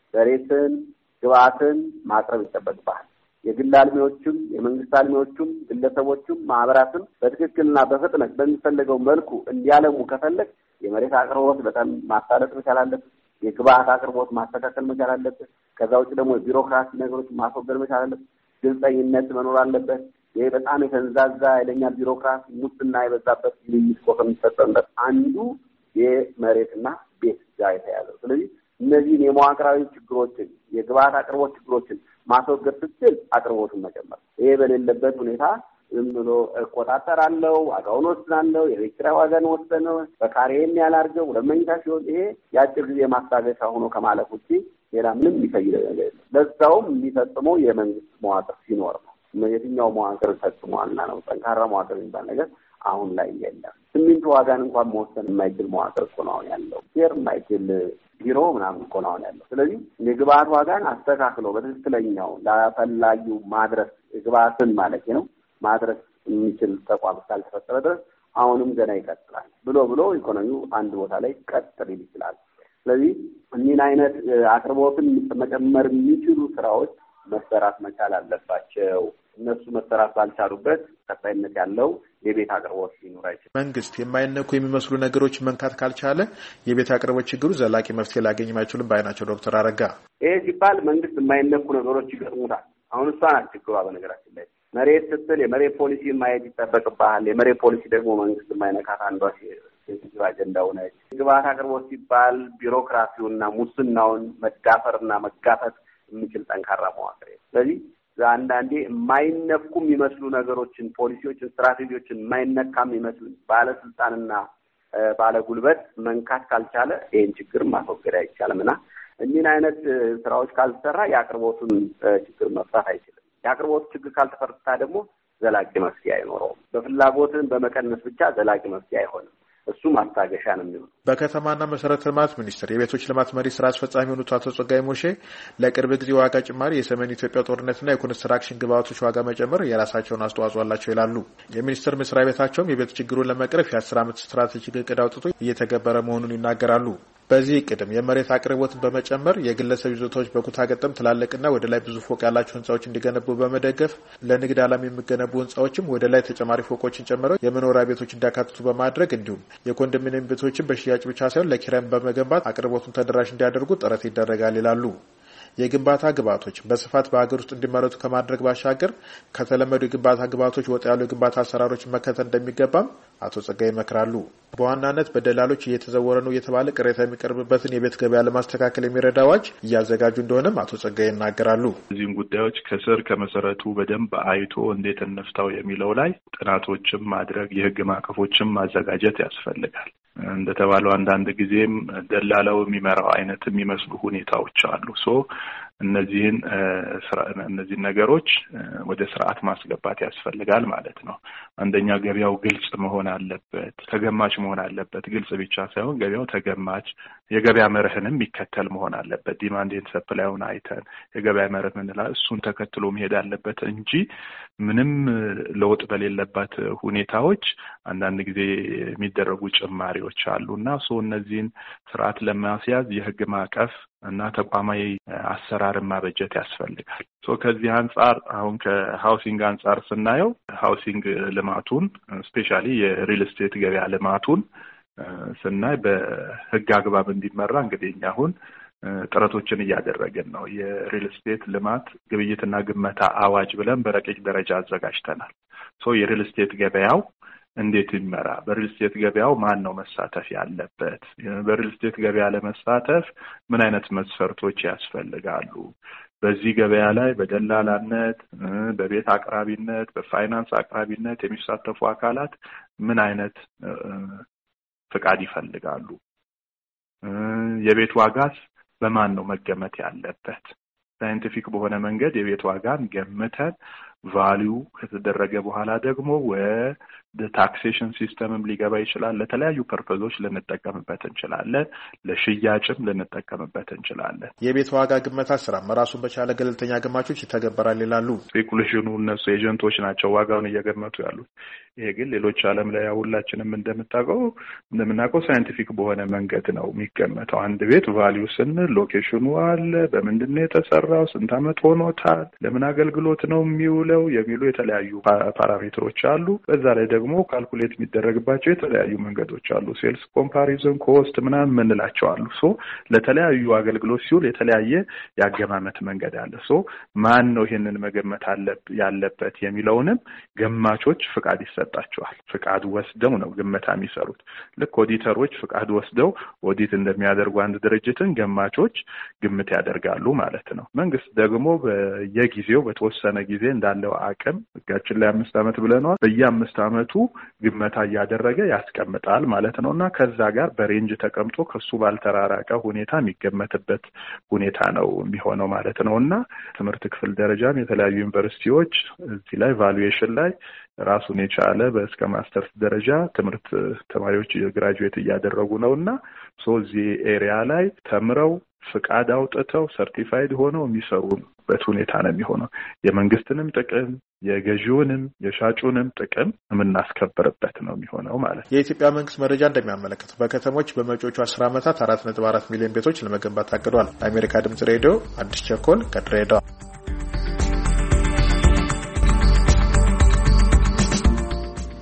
መሬትን፣ ግብአትን ማቅረብ ይጠበቅባል። የግል አልሚዎችም የመንግስት አልሚዎችም ግለሰቦችም ማህበራትም በትክክልና በፍጥነት በሚፈልገው መልኩ እንዲያለሙ ከፈለግ የመሬት አቅርቦት በጣም ማሳለጥ መቻል አለበት። የግብአት አቅርቦት ማስተካከል መቻል አለበት። ከዛ ውጭ ደግሞ የቢሮክራሲ ነገሮች ማስወገድ መቻል አለበት። ግልጸኝነት መኖር አለበት። ይሄ በጣም የተንዛዛ ኃይለኛ ቢሮክራሲ ሙስና የበዛበት ግብይት እኮ ከሚፈጸምበት አንዱ የመሬትና ቤት ጋር የተያዘው። ስለዚህ እነዚህን የመዋቅራዊ ችግሮችን የግብአት አቅርቦት ችግሮችን ማስወገድ ስትል አቅርቦቱን መጨመር። ይሄ በሌለበት ሁኔታ ዝም ብሎ እቆጣጠራለሁ፣ ዋጋውን ወስናለሁ፣ የቤት ኪራይ ዋጋን ወስነው በካሬም ያላርገው ለመኝታ ሲሆን ይሄ የአጭር ጊዜ ማስታገሻ ሆኖ ከማለፍ ውጪ ሌላ ምንም የሚፈይደው ነገር የለም። ለዛውም የሚፈጽመው የመንግስት መዋቅር ሲኖር ነው። የትኛው መዋቅር ፈጽሟልና ነው? ጠንካራ መዋቅር የሚባል ነገር አሁን ላይ የለም። ሲሚንቶ ዋጋን እንኳን መወሰን የማይችል መዋቅር እኮ ነው ያለው። ፌር የማይችል ቢሮ ምናምን እኮ ነው ያለው። ስለዚህ የግብአት ዋጋን አስተካክሎ በትክክለኛው ለፈላጊው ማድረስ ግብአትን ማለት ነው ማድረስ የሚችል ተቋም ካልተፈጠረ ድረስ አሁንም ገና ይቀጥላል ብሎ ብሎ ኢኮኖሚው አንድ ቦታ ላይ ቀጥል ይችላል። ስለዚህ እኒህን አይነት አቅርቦትን መጨመር የሚችሉ ስራዎች መሰራት መቻል አለባቸው እነሱ መሰራት ባልቻሉበት ቀጣይነት ያለው የቤት አቅርቦት ሊኖር አይችልም። መንግስት የማይነኩ የሚመስሉ ነገሮች መንካት ካልቻለ የቤት አቅርቦት ችግሩ ዘላቂ መፍትሄ ላገኝ አይችልም ባይ ናቸው ዶክተር አረጋ። ይሄ ሲባል መንግስት የማይነኩ ነገሮች ይገጥሙታል። አሁን እሷ ናት ችግሯ። በነገራችን ላይ መሬት ስትል የመሬት ፖሊሲ ማየት ይጠበቅብሃል። የመሬት ፖሊሲ ደግሞ መንግስት የማይነካት አንዷ የችግር አጀንዳው ነች። ግብአት አቅርቦት ሲባል ቢሮክራሲውና ሙስናውን መዳፈርና መጋፈጥ የሚችል ጠንካራ መዋቅር። ስለዚህ አንዳንዴ የማይነኩ የሚመስሉ ነገሮችን፣ ፖሊሲዎችን፣ ስትራቴጂዎችን የማይነካ የሚመስሉ ባለስልጣንና ባለጉልበት መንካት ካልቻለ ይህን ችግር ማስወገድ አይቻልም እና እኒህን አይነት ስራዎች ካልተሰራ የአቅርቦቱን ችግር መፍታት አይችልም። የአቅርቦቱ ችግር ካልተፈታ ደግሞ ዘላቂ መፍትሄ አይኖረውም። በፍላጎትን በመቀነስ ብቻ ዘላቂ መፍትሄ አይሆንም። እሱ ማስታገሻ ነው የሚሆነው። በከተማና መሰረተ ልማት ሚኒስቴር የቤቶች ልማት መሪ ስራ አስፈጻሚ የሆኑት አቶ ጸጋይ ሞሼ ለቅርብ ጊዜ ዋጋ ጭማሪ የሰሜን ኢትዮጵያ ጦርነትና የኮንስትራክሽን ግብአቶች ዋጋ መጨመር የራሳቸውን አስተዋጽኦ አላቸው ይላሉ። የሚኒስቴር መስሪያ ቤታቸውም የቤት ችግሩን ለመቅረፍ የአስር ዓመት ስትራቴጂክ እቅድ አውጥቶ እየተገበረ መሆኑን ይናገራሉ። በዚህ እቅድም የመሬት አቅርቦትን በመጨመር የግለሰብ ይዞታዎች በኩታ ገጠም ትላልቅና ወደ ላይ ብዙ ፎቅ ያላቸው ህንጻዎች እንዲገነቡ በመደገፍ ለንግድ ዓላማ የሚገነቡ ህንጻዎችም ወደ ላይ ተጨማሪ ፎቆችን ጨምረው የመኖሪያ ቤቶች እንዲያካትቱ በማድረግ እንዲሁም የኮንዶሚኒየም ቤቶችን በሽያጭ ብቻ ሳይሆን ለኪራይም በመገንባት አቅርቦቱን ተደራሽ እንዲያደርጉ ጥረት ይደረጋል ይላሉ። የግንባታ ግብአቶች በስፋት በሀገር ውስጥ እንዲመረቱ ከማድረግ ባሻገር ከተለመዱ የግንባታ ግብአቶች ወጣ ያሉ የግንባታ አሰራሮችን መከተል እንደሚገባም አቶ ጸጋይ ይመክራሉ። በዋናነት በደላሎች እየተዘወረ ነው እየተባለ ቅሬታ የሚቀርብበትን የቤት ገበያ ለማስተካከል የሚረዳ አዋጅ እያዘጋጁ እንደሆነም አቶ ጸጋይ ይናገራሉ። እዚህም ጉዳዮች ከስር ከመሰረቱ በደንብ አይቶ እንዴት እንፍታው የሚለው ላይ ጥናቶችም ማድረግ የህግ ማዕቀፎችም ማዘጋጀት ያስፈልጋል። እንደተባለው አንዳንድ ጊዜም ደላላው የሚመራው አይነት የሚመስሉ ሁኔታዎች አሉ። ሶ እነዚህን እነዚህን ነገሮች ወደ ስርዓት ማስገባት ያስፈልጋል ማለት ነው። አንደኛ ገበያው ግልጽ መሆን አለበት፣ ተገማች መሆን አለበት። ግልጽ ብቻ ሳይሆን ገበያው ተገማች፣ የገበያ መርህንም የሚከተል መሆን አለበት። ዲማንድ ኤንድ ሰፕላይውን አይተን የገበያ መርህ ምንላ እሱን ተከትሎ መሄድ አለበት እንጂ ምንም ለውጥ በሌለበት ሁኔታዎች አንዳንድ ጊዜ የሚደረጉ ጭማሪዎች አሉና ሶ እነዚህን ስርዓት ለማስያዝ የህግ ማዕቀፍ እና ተቋማዊ አሰራርን ማበጀት ያስፈልጋል። ሶ ከዚህ አንጻር አሁን ከሃውሲንግ አንጻር ስናየው ሃውሲንግ ልማቱን ስፔሻሊ የሪል ስቴት ገበያ ልማቱን ስናይ በህግ አግባብ እንዲመራ እንግዲህ እኛ አሁን ጥረቶችን እያደረግን ነው። የሪል ስቴት ልማት ግብይትና ግመታ አዋጅ ብለን በረቂቅ ደረጃ አዘጋጅተናል። ሶ የሪል ስቴት ገበያው እንዴት ይመራ፣ በሪል ስቴት ገበያው ማን ነው መሳተፍ ያለበት፣ በሪል ስቴት ገበያ ለመሳተፍ ምን አይነት መስፈርቶች ያስፈልጋሉ፣ በዚህ ገበያ ላይ በደላላነት፣ በቤት አቅራቢነት፣ በፋይናንስ አቅራቢነት የሚሳተፉ አካላት ምን አይነት ፍቃድ ይፈልጋሉ፣ የቤት ዋጋስ በማን ነው መገመት ያለበት፣ ሳይንቲፊክ በሆነ መንገድ የቤት ዋጋን ገምተን ቫልዩ ከተደረገ በኋላ ደግሞ ወደ ታክሴሽን ሲስተምም ሊገባ ይችላል። ለተለያዩ ፐርፐዞች ልንጠቀምበት እንችላለን። ለሽያጭም ልንጠቀምበት እንችላለን። የቤት ዋጋ ግመታ ስራ ራሱን በቻለ ገለልተኛ ገማቾች ይተገበራል ይላሉ። ስፔኩሌሽኑ እነሱ ኤጀንቶች ናቸው ዋጋውን እየገመቱ ያሉት። ይሄ ግን ሌሎች ዓለም ላይ ሁላችንም እንደምታውቀው እንደምናውቀው ሳይንቲፊክ በሆነ መንገድ ነው የሚገመተው። አንድ ቤት ቫልዩ ስንል ሎኬሽኑ አለ፣ በምንድን ነው የተሰራው፣ ስንት ዓመት ሆኖታል፣ ለምን አገልግሎት ነው የሚውለው የሚሉ የተለያዩ ፓራሜትሮች አሉ። በዛ ላይ ደግሞ ካልኩሌት የሚደረግባቸው የተለያዩ መንገዶች አሉ። ሴልስ ኮምፓሪዝን፣ ኮስት ምናምን ምንላቸው አሉ። ሶ ለተለያዩ አገልግሎት ሲውል የተለያየ ያገማመት መንገድ አለ። ሶ ማን ነው ይሄንን መገመት ያለበት የሚለውንም ገማቾች ፍቃድ ይሰጣቸዋል። ፍቃድ ወስደው ነው ግመታ የሚሰሩት። ልክ ኦዲተሮች ፍቃድ ወስደው ኦዲት እንደሚያደርጉ አንድ ድርጅትን ገማቾች ግምት ያደርጋሉ ማለት ነው። መንግስት ደግሞ በየጊዜው በተወሰነ ጊዜ እንዳለው አቅም ህጋችን ላይ አምስት ዓመት ብለናል። በየአምስት ዓመቱ ግመታ እያደረገ ያስቀምጣል ማለት ነውና ከዛ ጋር በሬንጅ ተቀምጦ ከሱ ባልተራራቀ ሁኔታ የሚገመትበት ሁኔታ ነው የሚሆነው ማለት ነውና ትምህርት ክፍል ደረጃም የተለያዩ ዩኒቨርሲቲዎች እዚህ ላይ ቫሉዌሽን ላይ ራሱን የቻለ በእስከ ማስተርስ ደረጃ ትምህርት ተማሪዎች ግራጁዌት እያደረጉ ነውና ሶ እዚህ ኤሪያ ላይ ተምረው ፍቃድ አውጥተው ሰርቲፋይድ ሆነው የሚሰሩበት ሁኔታ ነው የሚሆነው። የመንግስትንም ጥቅም የገዢውንም የሻጩንም ጥቅም የምናስከብርበት ነው የሚሆነው ማለት ነው። የኢትዮጵያ መንግስት መረጃ እንደሚያመለክተው በከተሞች በመጪዎቹ አስር ዓመታት አራት ነጥብ አራት ሚሊዮን ቤቶች ለመገንባት ታቅዷል። ለአሜሪካ ድምጽ ሬዲዮ አዲስ ቸኮል ከድሬዳዋ።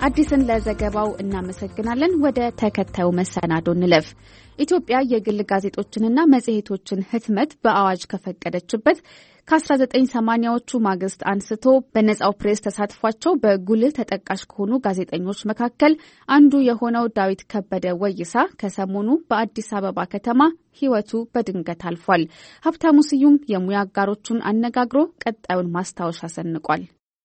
አዲስን ለዘገባው እናመሰግናለን። ወደ ተከታዩ መሰናዶ እንለፍ። ኢትዮጵያ የግል ጋዜጦችንና መጽሔቶችን ህትመት በአዋጅ ከፈቀደችበት ከ1980ዎቹ ማግስት አንስቶ በነጻው ፕሬስ ተሳትፏቸው በጉልህ ተጠቃሽ ከሆኑ ጋዜጠኞች መካከል አንዱ የሆነው ዳዊት ከበደ ወይሳ ከሰሞኑ በአዲስ አበባ ከተማ ህይወቱ በድንገት አልፏል። ሀብታሙ ስዩም የሙያ አጋሮቹን አነጋግሮ ቀጣዩን ማስታወሻ ሰንቋል።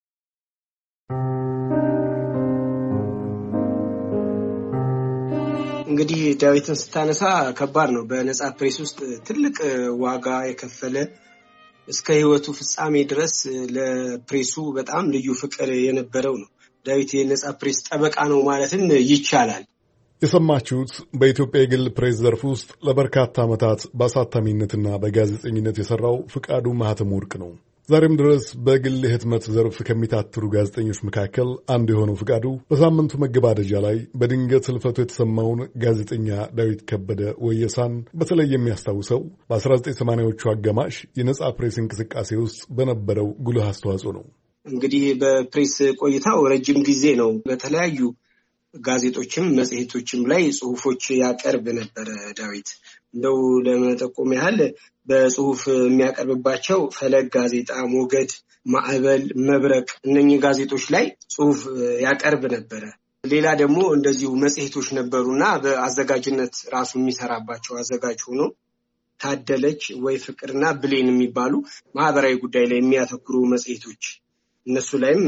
እንግዲህ ዳዊትን ስታነሳ ከባድ ነው። በነጻ ፕሬስ ውስጥ ትልቅ ዋጋ የከፈለ እስከ ህይወቱ ፍጻሜ ድረስ ለፕሬሱ በጣም ልዩ ፍቅር የነበረው ነው። ዳዊት የነጻ ፕሬስ ጠበቃ ነው ማለትም ይቻላል። የሰማችሁት በኢትዮጵያ የግል ፕሬስ ዘርፍ ውስጥ ለበርካታ ዓመታት በአሳታሚነትና በጋዜጠኝነት የሰራው ፍቃዱ ማህተም ወርቅ ነው። ዛሬም ድረስ በግል ህትመት ዘርፍ ከሚታትሩ ጋዜጠኞች መካከል አንዱ የሆነው ፍቃዱ በሳምንቱ መገባደጃ ላይ በድንገት ህልፈቱ የተሰማውን ጋዜጠኛ ዳዊት ከበደ ወየሳን በተለይ የሚያስታውሰው በአስራ ዘጠኝ ሰማንያዎቹ አጋማሽ የነጻ ፕሬስ እንቅስቃሴ ውስጥ በነበረው ጉልህ አስተዋጽኦ ነው። እንግዲህ በፕሬስ ቆይታው ረጅም ጊዜ ነው። በተለያዩ ጋዜጦችም መጽሔቶችም ላይ ጽሁፎች ያቀርብ ነበር። ዳዊት እንደው ለመጠቆም ያህል በጽሁፍ የሚያቀርብባቸው ፈለግ ጋዜጣ፣ ሞገድ፣ ማዕበል፣ መብረቅ እነኚህ ጋዜጦች ላይ ጽሁፍ ያቀርብ ነበር። ሌላ ደግሞ እንደዚሁ መጽሔቶች ነበሩና በአዘጋጅነት ራሱ የሚሰራባቸው አዘጋጅ ሆኖ ታደለች፣ ወይ ፍቅርና ብሌን የሚባሉ ማህበራዊ ጉዳይ ላይ የሚያተኩሩ መጽሔቶች እነሱ ላይም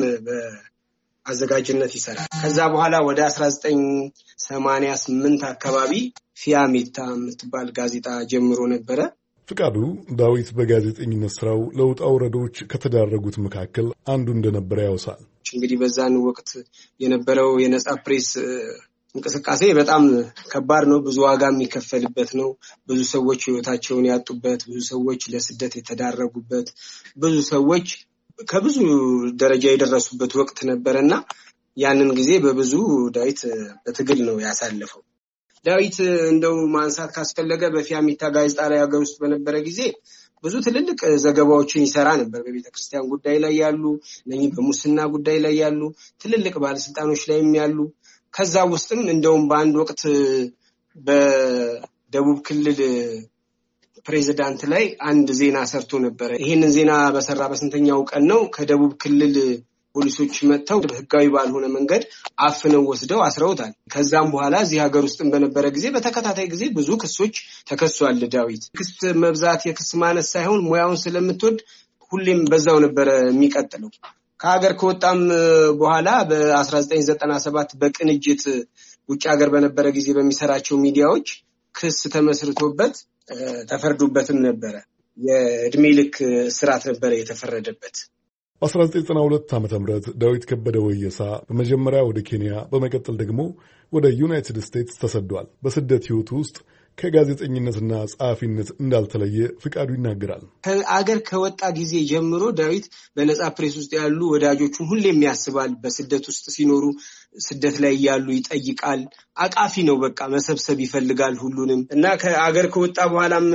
በአዘጋጅነት ይሰራል። ከዛ በኋላ ወደ አስራ ዘጠኝ ሰማንያ ስምንት አካባቢ ፊያሜታ የምትባል ጋዜጣ ጀምሮ ነበረ። ፍቃዱ ዳዊት በጋዜጠኝነት ስራው ለውጣ ውረዶች ከተዳረጉት መካከል አንዱ እንደነበረ ያውሳል። እንግዲህ በዛን ወቅት የነበረው የነጻ ፕሬስ እንቅስቃሴ በጣም ከባድ ነው። ብዙ ዋጋ የሚከፈልበት ነው። ብዙ ሰዎች ህይወታቸውን ያጡበት፣ ብዙ ሰዎች ለስደት የተዳረጉበት፣ ብዙ ሰዎች ከብዙ ደረጃ የደረሱበት ወቅት ነበርና ያንን ጊዜ በብዙ ዳዊት በትግል ነው ያሳለፈው። ዳዊት እንደው ማንሳት ካስፈለገ በፊያሜታ ጋዜጣ ላይ ሀገር ውስጥ በነበረ ጊዜ ብዙ ትልልቅ ዘገባዎችን ይሰራ ነበር። በቤተክርስቲያን ጉዳይ ላይ ያሉ፣ እነኚህ በሙስና ጉዳይ ላይ ያሉ፣ ትልልቅ ባለስልጣኖች ላይም ያሉ። ከዛ ውስጥም እንደውም በአንድ ወቅት በደቡብ ክልል ፕሬዝዳንት ላይ አንድ ዜና ሰርቶ ነበር። ይሄንን ዜና በሰራ በስንተኛው ቀን ነው ከደቡብ ክልል ፖሊሶች መጥተው ህጋዊ ባልሆነ መንገድ አፍነው ወስደው አስረውታል። ከዛም በኋላ እዚህ ሀገር ውስጥም በነበረ ጊዜ በተከታታይ ጊዜ ብዙ ክሶች ተከሷል። ዳዊት ክስ መብዛት የክስ ማነስ ሳይሆን ሙያውን ስለምትወድ ሁሌም በዛው ነበረ የሚቀጥለው። ከሀገር ከወጣም በኋላ በአስራ ዘጠኝ ዘጠና ሰባት በቅንጅት ውጭ ሀገር በነበረ ጊዜ በሚሰራቸው ሚዲያዎች ክስ ተመስርቶበት ተፈርዶበትም ነበረ። የእድሜ ልክ እስራት ነበረ የተፈረደበት። በአስራ ዘጠኝ ዘጠና ሁለት ዓመተ ምህረት ዳዊት ከበደ ወየሳ በመጀመሪያ ወደ ኬንያ በመቀጠል ደግሞ ወደ ዩናይትድ ስቴትስ ተሰዷል። በስደት ህይወቱ ውስጥ ከጋዜጠኝነትና ጸሐፊነት እንዳልተለየ ፍቃዱ ይናገራል። ከአገር ከወጣ ጊዜ ጀምሮ ዳዊት በነጻ ፕሬስ ውስጥ ያሉ ወዳጆቹን ሁሌም ያስባል። በስደት ውስጥ ሲኖሩ ስደት ላይ ያሉ ይጠይቃል። አቃፊ ነው፣ በቃ መሰብሰብ ይፈልጋል ሁሉንም እና ከአገር ከወጣ በኋላም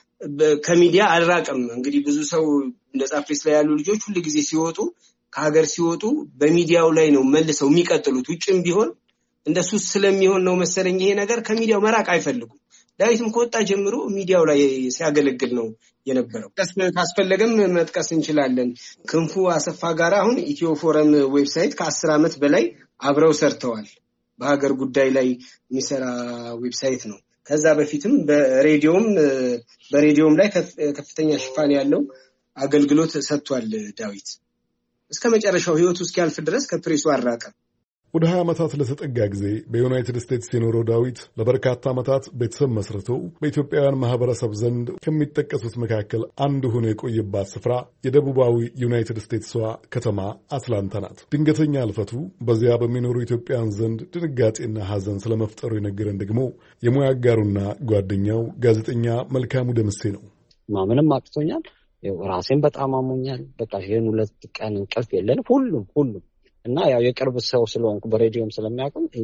ከሚዲያ አልራቀም። እንግዲህ ብዙ ሰው ነጻ ፕሬስ ላይ ያሉ ልጆች ሁሉ ጊዜ ሲወጡ ከሀገር ሲወጡ በሚዲያው ላይ ነው መልሰው የሚቀጥሉት። ውጭም ቢሆን እንደሱ ስለሚሆን ነው መሰለኝ ይሄ ነገር ከሚዲያው መራቅ አይፈልጉም። ዳዊትም ከወጣ ጀምሮ ሚዲያው ላይ ሲያገለግል ነው የነበረው። ካስፈለገም መጥቀስ እንችላለን። ክንፉ አሰፋ ጋር አሁን ኢትዮ ፎረም ዌብሳይት ከአስር ዓመት በላይ አብረው ሰርተዋል። በሀገር ጉዳይ ላይ የሚሰራ ዌብሳይት ነው። ከዛ በፊትም በሬዲዮም በሬዲዮም ላይ ከፍተኛ ሽፋን ያለው አገልግሎት ሰጥቷል። ዳዊት እስከ መጨረሻው ህይወቱ እስኪያልፍ ድረስ ከፕሬሱ አልራቀም። ወደ ሀያ ዓመታት ለተጠጋ ጊዜ በዩናይትድ ስቴትስ የኖረው ዳዊት ለበርካታ ዓመታት ቤተሰብ መስርቶ በኢትዮጵያውያን ማህበረሰብ ዘንድ ከሚጠቀሱት መካከል አንዱ ሆኖ የቆየባት ስፍራ የደቡባዊ ዩናይትድ ስቴትሷ ከተማ አትላንታ ናት። ድንገተኛ አልፈቱ በዚያ በሚኖሩ ኢትዮጵያውያን ዘንድ ድንጋጤና ሐዘን ስለመፍጠሩ የነገረን ደግሞ የሙያ አጋሩና ጓደኛው ጋዜጠኛ መልካሙ ደምሴ ነው። ማመንም አቅቶኛል። ራሴን በጣም አሞኛል። በቃ ይሄን ሁለት ቀን እንቅልፍ የለን ሁሉም ሁሉም እና ያው የቅርብ ሰው ስለሆንኩ በሬዲዮም ስለሚያውቁም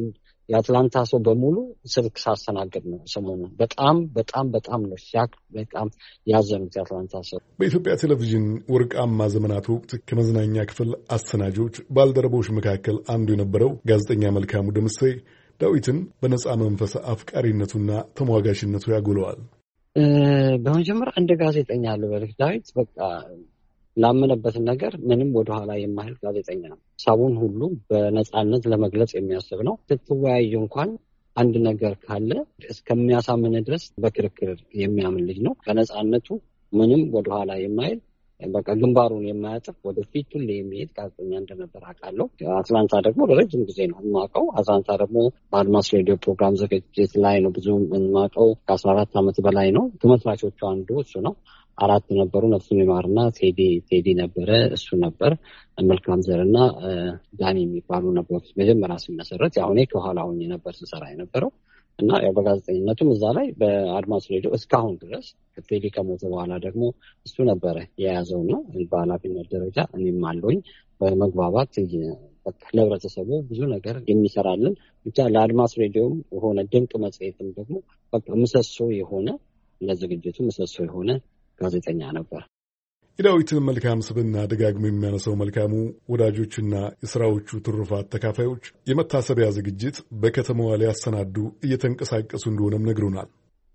የአትላንታ ሰው በሙሉ ስልክ ሳስተናግድ ነው ሰሞኑን። በጣም በጣም በጣም ነው ሻክ በጣም ያዘኑት የአትላንታ ሰው። በኢትዮጵያ ቴሌቪዥን ወርቃማ ዘመናት ወቅት ከመዝናኛ ክፍል አሰናጆች ባልደረቦች መካከል አንዱ የነበረው ጋዜጠኛ መልካሙ ደምሴ ዳዊትን በነጻ መንፈስ አፍቃሪነቱና ተሟጋችነቱ ያጎለዋል። በመጀመሪያ እንደ ጋዜጠኛ ልበልህ ዳዊት በቃ ላመነበት ነገር ምንም ወደ ኋላ የማይል ጋዜጠኛ ነው። ሐሳቡን ሁሉ በነጻነት ለመግለጽ የሚያስብ ነው። ስትወያዩ እንኳን አንድ ነገር ካለ እስከሚያሳምን ድረስ በክርክር የሚያምን ልጅ ነው። በነጻነቱ ምንም ወደ ኋላ የማይል በቃ ግንባሩን የማያጥፍ ወደፊት ሁሉ የሚሄድ ጋዜጠኛ እንደነበር አውቃለሁ። አትላንታ ደግሞ ለረጅም ጊዜ ነው የማውቀው። አትላንታ ደግሞ በአድማስ ሬዲዮ ፕሮግራም ዝግጅት ላይ ነው ብዙ የማውቀው። ከአስራ አራት ዓመት በላይ ነው። ከመስራቾቹ አንዱ እሱ ነው። አራት ነበሩ። ነፍሱን ይማርና ቴዲ ቴዲ ነበረ፣ እሱ ነበር። መልካም ዘርና ዳኒ የሚባሉ ነበሩ መጀመሪያ ሲመሰረት። ያው እኔ ከኋላ ሆኜ ነበር ስሰራ የነበረው እና ያው በጋዜጠኝነቱም እዛ ላይ በአድማስ ሬዲዮ እስካሁን ድረስ ከቴዲ ከሞተ በኋላ ደግሞ እሱ ነበረ የያዘውና በኃላፊነት ደረጃ እኔም አለሁኝ። በመግባባት ለህብረተሰቡ ብዙ ነገር የሚሰራልን ብቻ ለአድማስ ሬዲዮም ሆነ ድንቅ መጽሔትም ደግሞ በቃ ምሰሶ የሆነ ለዝግጅቱ ምሰሶ የሆነ ጋዜጠኛ ነበር። የዳዊትን መልካም ስብዕና ደጋግሞ የሚያነሳው መልካሙ ወዳጆችና የሥራዎቹ ትሩፋት ተካፋዮች የመታሰቢያ ዝግጅት በከተማዋ ሊያሰናዱ እየተንቀሳቀሱ እንደሆነም ነግሮናል።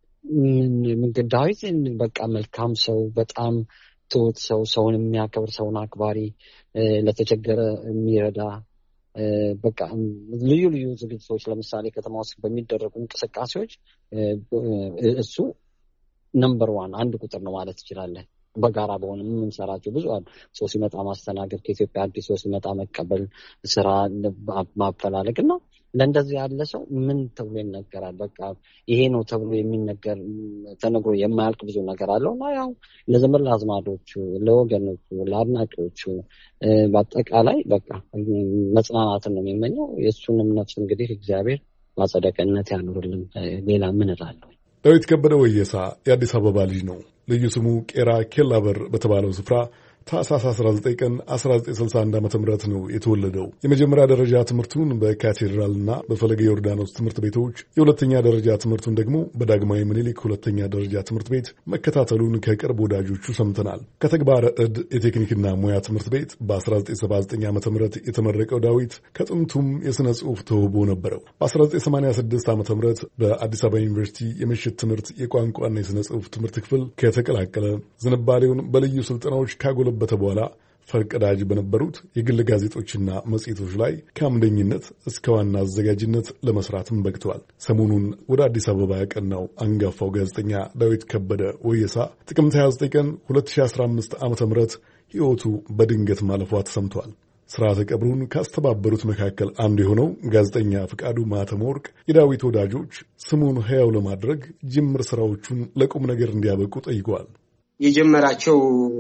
ዳዊት በቃ መልካም ሰው፣ በጣም ትሁት ሰው፣ ሰውን የሚያከብር፣ ሰውን አክባሪ፣ ለተቸገረ የሚረዳ በቃ ልዩ ልዩ ዝግጅቶች ለምሳሌ ከተማ ውስጥ በሚደረጉ እንቅስቃሴዎች እሱ ነምበር ዋን አንድ ቁጥር ነው ማለት ትችላለህ። በጋራ በሆነ የምንሰራቸው ብዙ አሉ። ሰው ሲመጣ ማስተናገድ፣ ከኢትዮጵያ አዲስ ሰው ሲመጣ መቀበል፣ ስራ ማፈላለግ እና ለእንደዚህ ያለ ሰው ምን ተብሎ ይነገራል? በቃ ይሄ ነው ተብሎ የሚነገር ተነግሮ የማያልቅ ብዙ ነገር አለው እና ያው ለዘመድ ለአዝማዶቹ፣ ለወገኖቹ፣ ለአድናቂዎቹ በአጠቃላይ በቃ መጽናናትን ነው የሚመኘው። የእሱንም ነፍስ እንግዲህ እግዚአብሔር በአጸደ ገነት ያኑርልን። ሌላ ምን እላለሁ? ዳዊት ከበደ ወየሳ የአዲስ አበባ ልጅ ነው። ልዩ ስሙ ቄራ ኬላበር በተባለው ስፍራ ታህሳስ አስራ ዘጠኝ ቀን አስራ ዘጠኝ ስልሳ አንድ ዓመተ ምህረት ነው የተወለደው። የመጀመሪያ ደረጃ ትምህርቱን በካቴድራልና በፈለገ ዮርዳኖስ ትምህርት ቤቶች፣ የሁለተኛ ደረጃ ትምህርቱን ደግሞ በዳግማዊ ምኒልክ ሁለተኛ ደረጃ ትምህርት ቤት መከታተሉን ከቅርብ ወዳጆቹ ሰምተናል። ከተግባረ ዕድ የቴክኒክና ሙያ ትምህርት ቤት በአስራ ዘጠኝ ሰባ ዘጠኝ ዓመተ ምህረት የተመረቀው ዳዊት ከጥንቱም የሥነ ጽሑፍ ተውቦ ነበረው። በአስራ ዘጠኝ ሰማንያ ስድስት ዓመተ ምህረት በአዲስ አበባ ዩኒቨርሲቲ የምሽት ትምህርት የቋንቋና የሥነ ጽሑፍ ትምህርት ክፍል ከተቀላቀለ ዝንባሌውን በልዩ ስልጠናዎች ካጎለ በተ በኋላ ፈርቀዳጅ በነበሩት የግል ጋዜጦችና መጽሔቶች ላይ ከአምደኝነት እስከ ዋና አዘጋጅነት ለመስራትም በቅተዋል። ሰሞኑን ወደ አዲስ አበባ ያቀናው አንጋፋው ጋዜጠኛ ዳዊት ከበደ ወየሳ ጥቅምት ሃያ ዘጠኝ ቀን ሁለት ሺህ አስራ አምስት ዓመተ ምህረት ሕይወቱ በድንገት ማለፏ ተሰምቷል። ስርዓተ ቀብሩን ካስተባበሩት መካከል አንዱ የሆነው ጋዜጠኛ ፍቃዱ ማተመ ወርቅ የዳዊት ወዳጆች ስሙን ሕያው ለማድረግ ጅምር ስራዎቹን ለቁም ነገር እንዲያበቁ ጠይቀዋል። የጀመራቸው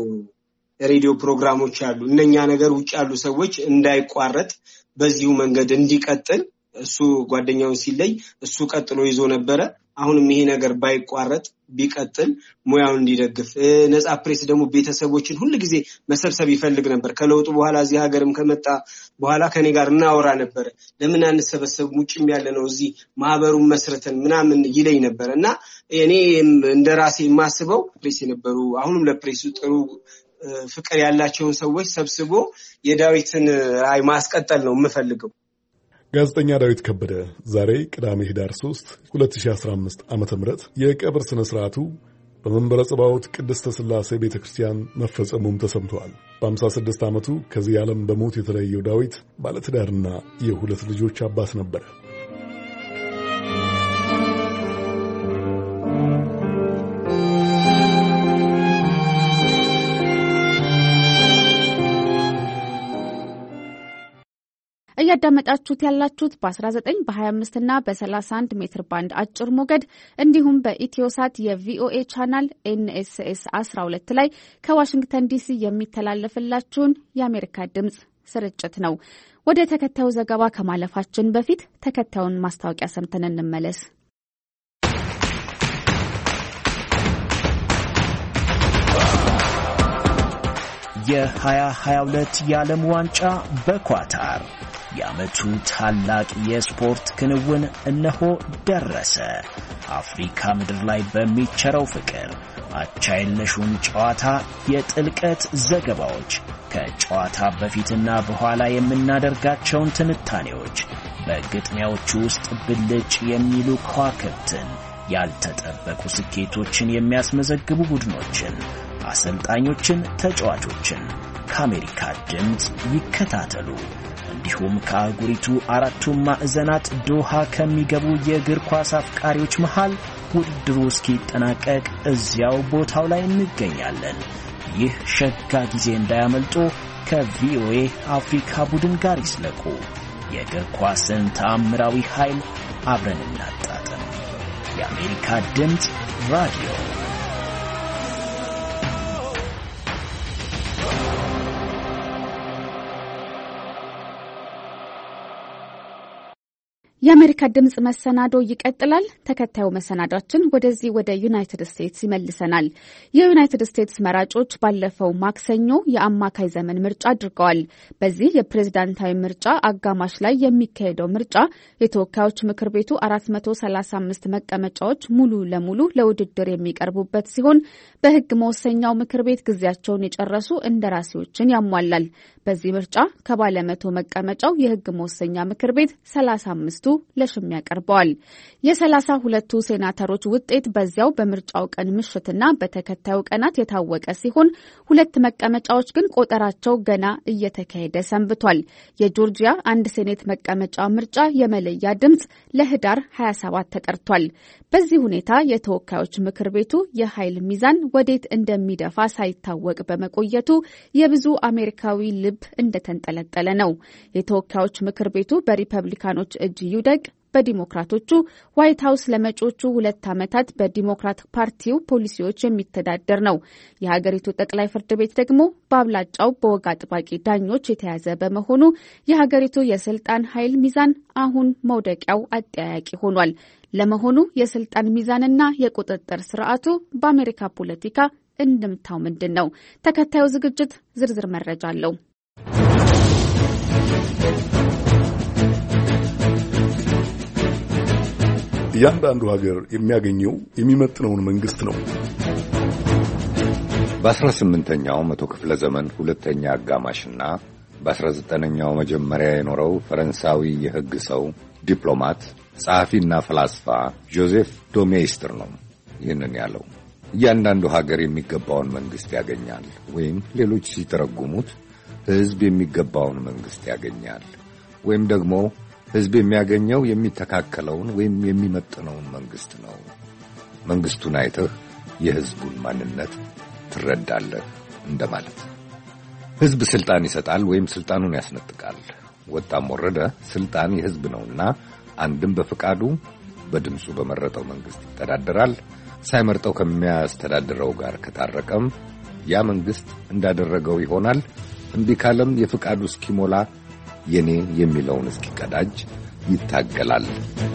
ሬዲዮ ፕሮግራሞች አሉ። እነኛ ነገር ውጭ ያሉ ሰዎች እንዳይቋረጥ በዚሁ መንገድ እንዲቀጥል እሱ ጓደኛውን ሲለይ እሱ ቀጥሎ ይዞ ነበረ። አሁንም ይሄ ነገር ባይቋረጥ ቢቀጥል ሙያውን እንዲደግፍ ነጻ ፕሬስ ደግሞ ቤተሰቦችን ሁሉ ጊዜ መሰብሰብ ይፈልግ ነበር። ከለውጡ በኋላ እዚህ ሀገርም ከመጣ በኋላ ከኔ ጋር እናወራ ነበር። ለምን አንሰበሰብ ሙጭም ያለ ነው እዚህ ማህበሩን መስርተን ምናምን ይለኝ ነበር እና እኔ እንደራሴ የማስበው ፕሬስ የነበሩ አሁንም ለፕሬሱ ጥሩ ፍቅር ያላቸውን ሰዎች ሰብስቦ የዳዊትን ራዕይ ማስቀጠል ነው የምፈልገው። ጋዜጠኛ ዳዊት ከበደ ዛሬ ቅዳሜ ህዳር ሶስት ሁለት ሺህ አስራ አምስት ዓመተ ምህረት የቀብር ስነ ስርዓቱ በመንበረ ጸባዖት ቅድስተ ሥላሴ ቤተክርስቲያን መፈጸሙም ተሰምቷል። በሃምሳ ስድስት ዓመቱ ከዚህ ዓለም በሞት የተለየው ዳዊት ባለትዳርና የሁለት ልጆች አባት ነበር። እያዳመጣችሁት ያላችሁት በ19 በ25 እና በ31 ሜትር ባንድ አጭር ሞገድ እንዲሁም በኢትዮሳት የቪኦኤ ቻናል ኤንኤስኤስ አስራ ሁለት ላይ ከዋሽንግተን ዲሲ የሚተላለፍላችሁን የአሜሪካ ድምጽ ስርጭት ነው። ወደ ተከታዩ ዘገባ ከማለፋችን በፊት ተከታዩን ማስታወቂያ ሰምተን እንመለስ። የሃያ ሃያ ሁለት የዓለም ዋንጫ በኳታር የዓመቱ ታላቅ የስፖርት ክንውን እነሆ ደረሰ። አፍሪካ ምድር ላይ በሚቸረው ፍቅር አቻ የለሹን ጨዋታ የጥልቀት ዘገባዎች ከጨዋታ በፊትና በኋላ የምናደርጋቸውን ትንታኔዎች በግጥሚያዎቹ ውስጥ ብልጭ የሚሉ ከዋክብትን ያልተጠበቁ ስኬቶችን የሚያስመዘግቡ ቡድኖችን አሰልጣኞችን ተጫዋቾችን ከአሜሪካ ድምፅ ይከታተሉ። እንዲሁም ከአህጉሪቱ አራቱም ማዕዘናት ዶሃ ከሚገቡ የእግር ኳስ አፍቃሪዎች መሃል ውድድሩ እስኪጠናቀቅ እዚያው ቦታው ላይ እንገኛለን። ይህ ሸጋ ጊዜ እንዳያመልጦ ከቪኦኤ አፍሪካ ቡድን ጋር ይስለቁ። የእግር ኳስን ተአምራዊ ኃይል አብረን እናጣጥም። የአሜሪካ ድምፅ ራዲዮ የአሜሪካ ድምጽ መሰናዶ ይቀጥላል። ተከታዩ መሰናዳችን ወደዚህ ወደ ዩናይትድ ስቴትስ ይመልሰናል። የዩናይትድ ስቴትስ መራጮች ባለፈው ማክሰኞ የአማካይ ዘመን ምርጫ አድርገዋል። በዚህ የፕሬዝዳንታዊ ምርጫ አጋማሽ ላይ የሚካሄደው ምርጫ የተወካዮች ምክር ቤቱ አራት መቶ ሰላሳ አምስት መቀመጫዎች ሙሉ ለሙሉ ለውድድር የሚቀርቡበት ሲሆን በሕግ መወሰኛው ምክር ቤት ጊዜያቸውን የጨረሱ እንደራሴዎችን ያሟላል። በዚህ ምርጫ ከባለ መቶ መቀመጫው የሕግ መወሰኛ ምክር ቤት ሰላሳ አምስቱ ለሽሚያ ቀርበዋል። የሰላሳ ሁለቱ ሴናተሮች ውጤት በዚያው በምርጫው ቀን ምሽትና በተከታዩ ቀናት የታወቀ ሲሆን ሁለት መቀመጫዎች ግን ቆጠራቸው ገና እየተካሄደ ሰንብቷል። የጆርጂያ አንድ ሴኔት መቀመጫ ምርጫ የመለያ ድምጽ ለህዳር ሀያ ሰባት ተቀርቷል። በዚህ ሁኔታ የተወካዮች ምክር ቤቱ የኃይል ሚዛን ወዴት እንደሚደፋ ሳይታወቅ በመቆየቱ የብዙ አሜሪካዊ ልብ እንደተንጠለጠለ ነው። የተወካዮች ምክር ቤቱ በሪፐብሊካኖች እጅ ይውደቅ በዲሞክራቶቹ ዋይት ሀውስ ለመጪዎቹ ሁለት ዓመታት በዲሞክራት ፓርቲው ፖሊሲዎች የሚተዳደር ነው። የሀገሪቱ ጠቅላይ ፍርድ ቤት ደግሞ በአብላጫው በወግ አጥባቂ ዳኞች የተያዘ በመሆኑ የሀገሪቱ የስልጣን ኃይል ሚዛን አሁን መውደቂያው አጠያያቂ ሆኗል። ለመሆኑ የስልጣን ሚዛንና የቁጥጥር ስርዓቱ በአሜሪካ ፖለቲካ እንድምታው ምንድን ነው? ተከታዩ ዝግጅት ዝርዝር መረጃ አለው። እያንዳንዱ ሀገር የሚያገኘው የሚመጥነውን መንግስት ነው። በአስራ ስምንተኛው መቶ ክፍለ ዘመን ሁለተኛ አጋማሽና በአስራ ዘጠነኛው መጀመሪያ የኖረው ፈረንሳዊ የሕግ ሰው፣ ዲፕሎማት፣ ጸሐፊና ፈላስፋ ጆዜፍ ዶሜይስትር ነው ይህንን ያለው። እያንዳንዱ ሀገር የሚገባውን መንግስት ያገኛል፣ ወይም ሌሎች ሲተረጉሙት ሕዝብ የሚገባውን መንግስት ያገኛል፣ ወይም ደግሞ ሕዝብ የሚያገኘው የሚተካከለውን ወይም የሚመጥነውን መንግስት ነው። መንግስቱን አይተህ የሕዝቡን ማንነት ትረዳለህ እንደማለት። ሕዝብ ስልጣን ይሰጣል ወይም ስልጣኑን ያስነጥቃል። ወጣም ወረደ ስልጣን የሕዝብ ነውና አንድም በፍቃዱ በድምፁ በመረጠው መንግስት ይተዳደራል። ሳይመርጠው ከሚያስተዳድረው ጋር ከታረቀም ያ መንግስት እንዳደረገው ይሆናል። እምቢ ካለም የፍቃዱ እስኪሞላ የኔ የሚለውን እስኪቀዳጅ ይታገላል።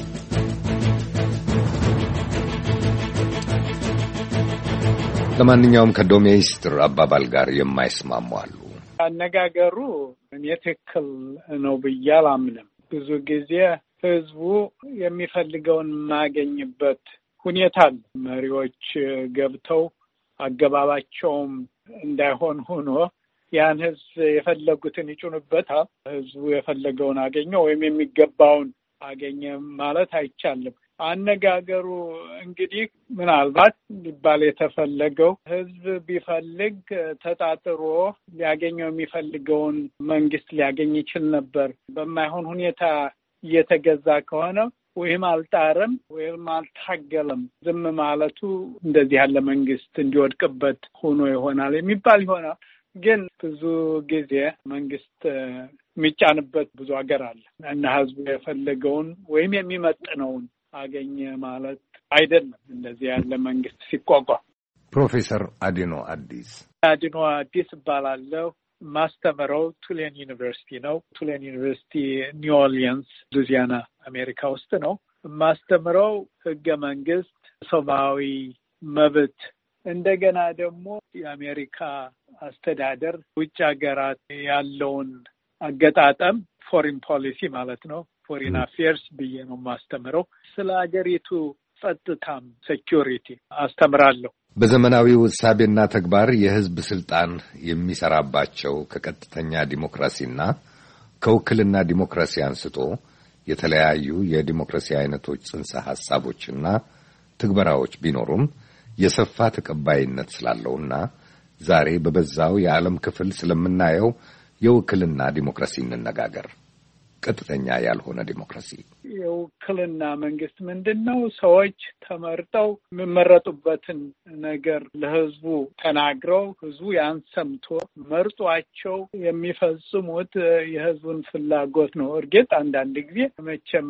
ለማንኛውም ከዶሜይስትር አባባል ጋር የማይስማሙ አሉ። አነጋገሩ እኔ ትክክል ነው ብዬ አላምንም። ብዙ ጊዜ ህዝቡ የሚፈልገውን የማገኝበት ሁኔታ መሪዎች ገብተው አገባባቸውም እንዳይሆን ሆኖ ያን ህዝብ የፈለጉትን ይጩንበታል። ህዝቡ የፈለገውን አገኘ ወይም የሚገባውን አገኘ ማለት አይቻልም። አነጋገሩ እንግዲህ ምናልባት ሊባል የተፈለገው ህዝብ ቢፈልግ ተጣጥሮ ሊያገኘው የሚፈልገውን መንግስት ሊያገኝ ይችል ነበር። በማይሆን ሁኔታ እየተገዛ ከሆነ ወይም አልጣረም ወይም አልታገለም፣ ዝም ማለቱ እንደዚህ ያለ መንግስት እንዲወድቅበት ሆኖ ይሆናል የሚባል ይሆናል። ግን ብዙ ጊዜ መንግስት የሚጫንበት ብዙ ሀገር አለ እና ህዝቡ የፈለገውን ወይም የሚመጥነውን አገኘ ማለት አይደለም እንደዚህ ያለ መንግስት ሲቋቋም። ፕሮፌሰር አዲኖ አዲስ አዲኖ አዲስ እባላለሁ። ማስተምረው ቱሌን ዩኒቨርሲቲ ነው። ቱሌን ዩኒቨርሲቲ ኒው ኦርሊንስ ሉዚያና አሜሪካ ውስጥ ነው። ማስተምረው ህገ መንግስት፣ ሰብአዊ መብት እንደገና ደግሞ የአሜሪካ አስተዳደር ውጭ ሀገራት ያለውን አገጣጠም ፎሪን ፖሊሲ ማለት ነው ፎሪን አፌርስ ብዬ ነው ማስተምረው ስለ ሀገሪቱ ጸጥታም ሴኩሪቲ አስተምራለሁ። በዘመናዊው እሳቤና ተግባር የህዝብ ስልጣን የሚሰራባቸው ከቀጥተኛ ዲሞክራሲና ከውክልና ዲሞክራሲ አንስቶ የተለያዩ የዲሞክራሲ አይነቶች ጽንሰ ሐሳቦችና ትግበራዎች ቢኖሩም የሰፋ ተቀባይነት ስላለውና ዛሬ በበዛው የዓለም ክፍል ስለምናየው የውክልና ዲሞክራሲ እንነጋገር። ቀጥተኛ ያልሆነ ዲሞክራሲ የውክልና መንግስት ምንድነው? ሰዎች ተመርጠው የሚመረጡበትን ነገር ለህዝቡ ተናግረው ህዝቡ ያን ሰምቶ መርጧቸው የሚፈጽሙት የህዝቡን ፍላጎት ነው። እርግጥ አንዳንድ ጊዜ መቼም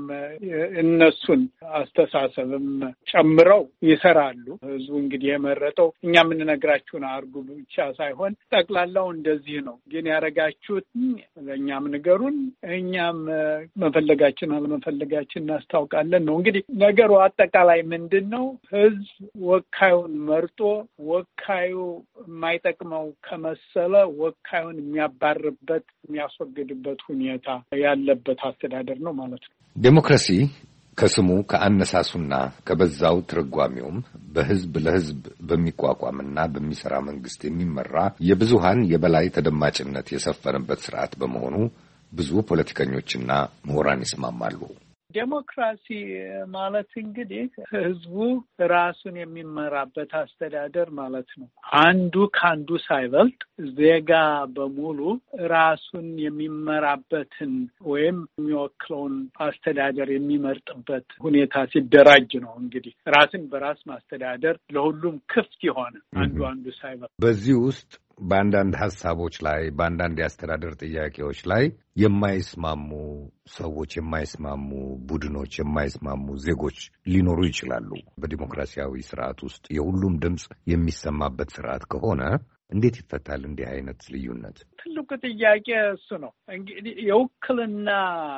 እነሱን አስተሳሰብም ጨምረው ይሰራሉ። ህዝቡ እንግዲህ የመረጠው እኛ የምንነግራችሁን አርጉ ብቻ ሳይሆን ጠቅላላው እንደዚህ ነው፣ ግን ያረጋችሁት ለእኛም ንገሩን፣ እኛም መፈለጋችን አለመፈለጋችን እናስታውቃለን ነው። እንግዲህ ነገሩ አጠቃላይ ምንድነው? ህዝብ ወካዩን መርጦ ወካዩ የማይጠቅመው ከመሰለ ወካዩን የሚያባርበት የሚያስወግድበት ሁኔታ ያለበት አስተዳደር ነው ማለት ነው። ዴሞክራሲ ከስሙ ከአነሳሱና ከበዛው ትርጓሜውም በህዝብ ለህዝብ በሚቋቋምና በሚሰራ መንግስት የሚመራ የብዙሃን የበላይ ተደማጭነት የሰፈነበት ስርዓት በመሆኑ ብዙ ፖለቲከኞችና ምሁራን ይስማማሉ። ዴሞክራሲ ማለት እንግዲህ ህዝቡ ራሱን የሚመራበት አስተዳደር ማለት ነው። አንዱ ካንዱ ሳይበልጥ ዜጋ በሙሉ ራሱን የሚመራበትን ወይም የሚወክለውን አስተዳደር የሚመርጥበት ሁኔታ ሲደራጅ ነው። እንግዲህ ራስን በራስ ማስተዳደር ለሁሉም ክፍት የሆነ አንዱ አንዱ ሳይበልጥ በዚህ ውስጥ በአንዳንድ ሐሳቦች ላይ በአንዳንድ የአስተዳደር ጥያቄዎች ላይ የማይስማሙ ሰዎች፣ የማይስማሙ ቡድኖች፣ የማይስማሙ ዜጎች ሊኖሩ ይችላሉ። በዲሞክራሲያዊ ስርዓት ውስጥ የሁሉም ድምጽ የሚሰማበት ስርዓት ከሆነ እንዴት ይፈታል እንዲህ አይነት ልዩነት? ትልቁ ጥያቄ እሱ ነው። እንግዲህ የውክልና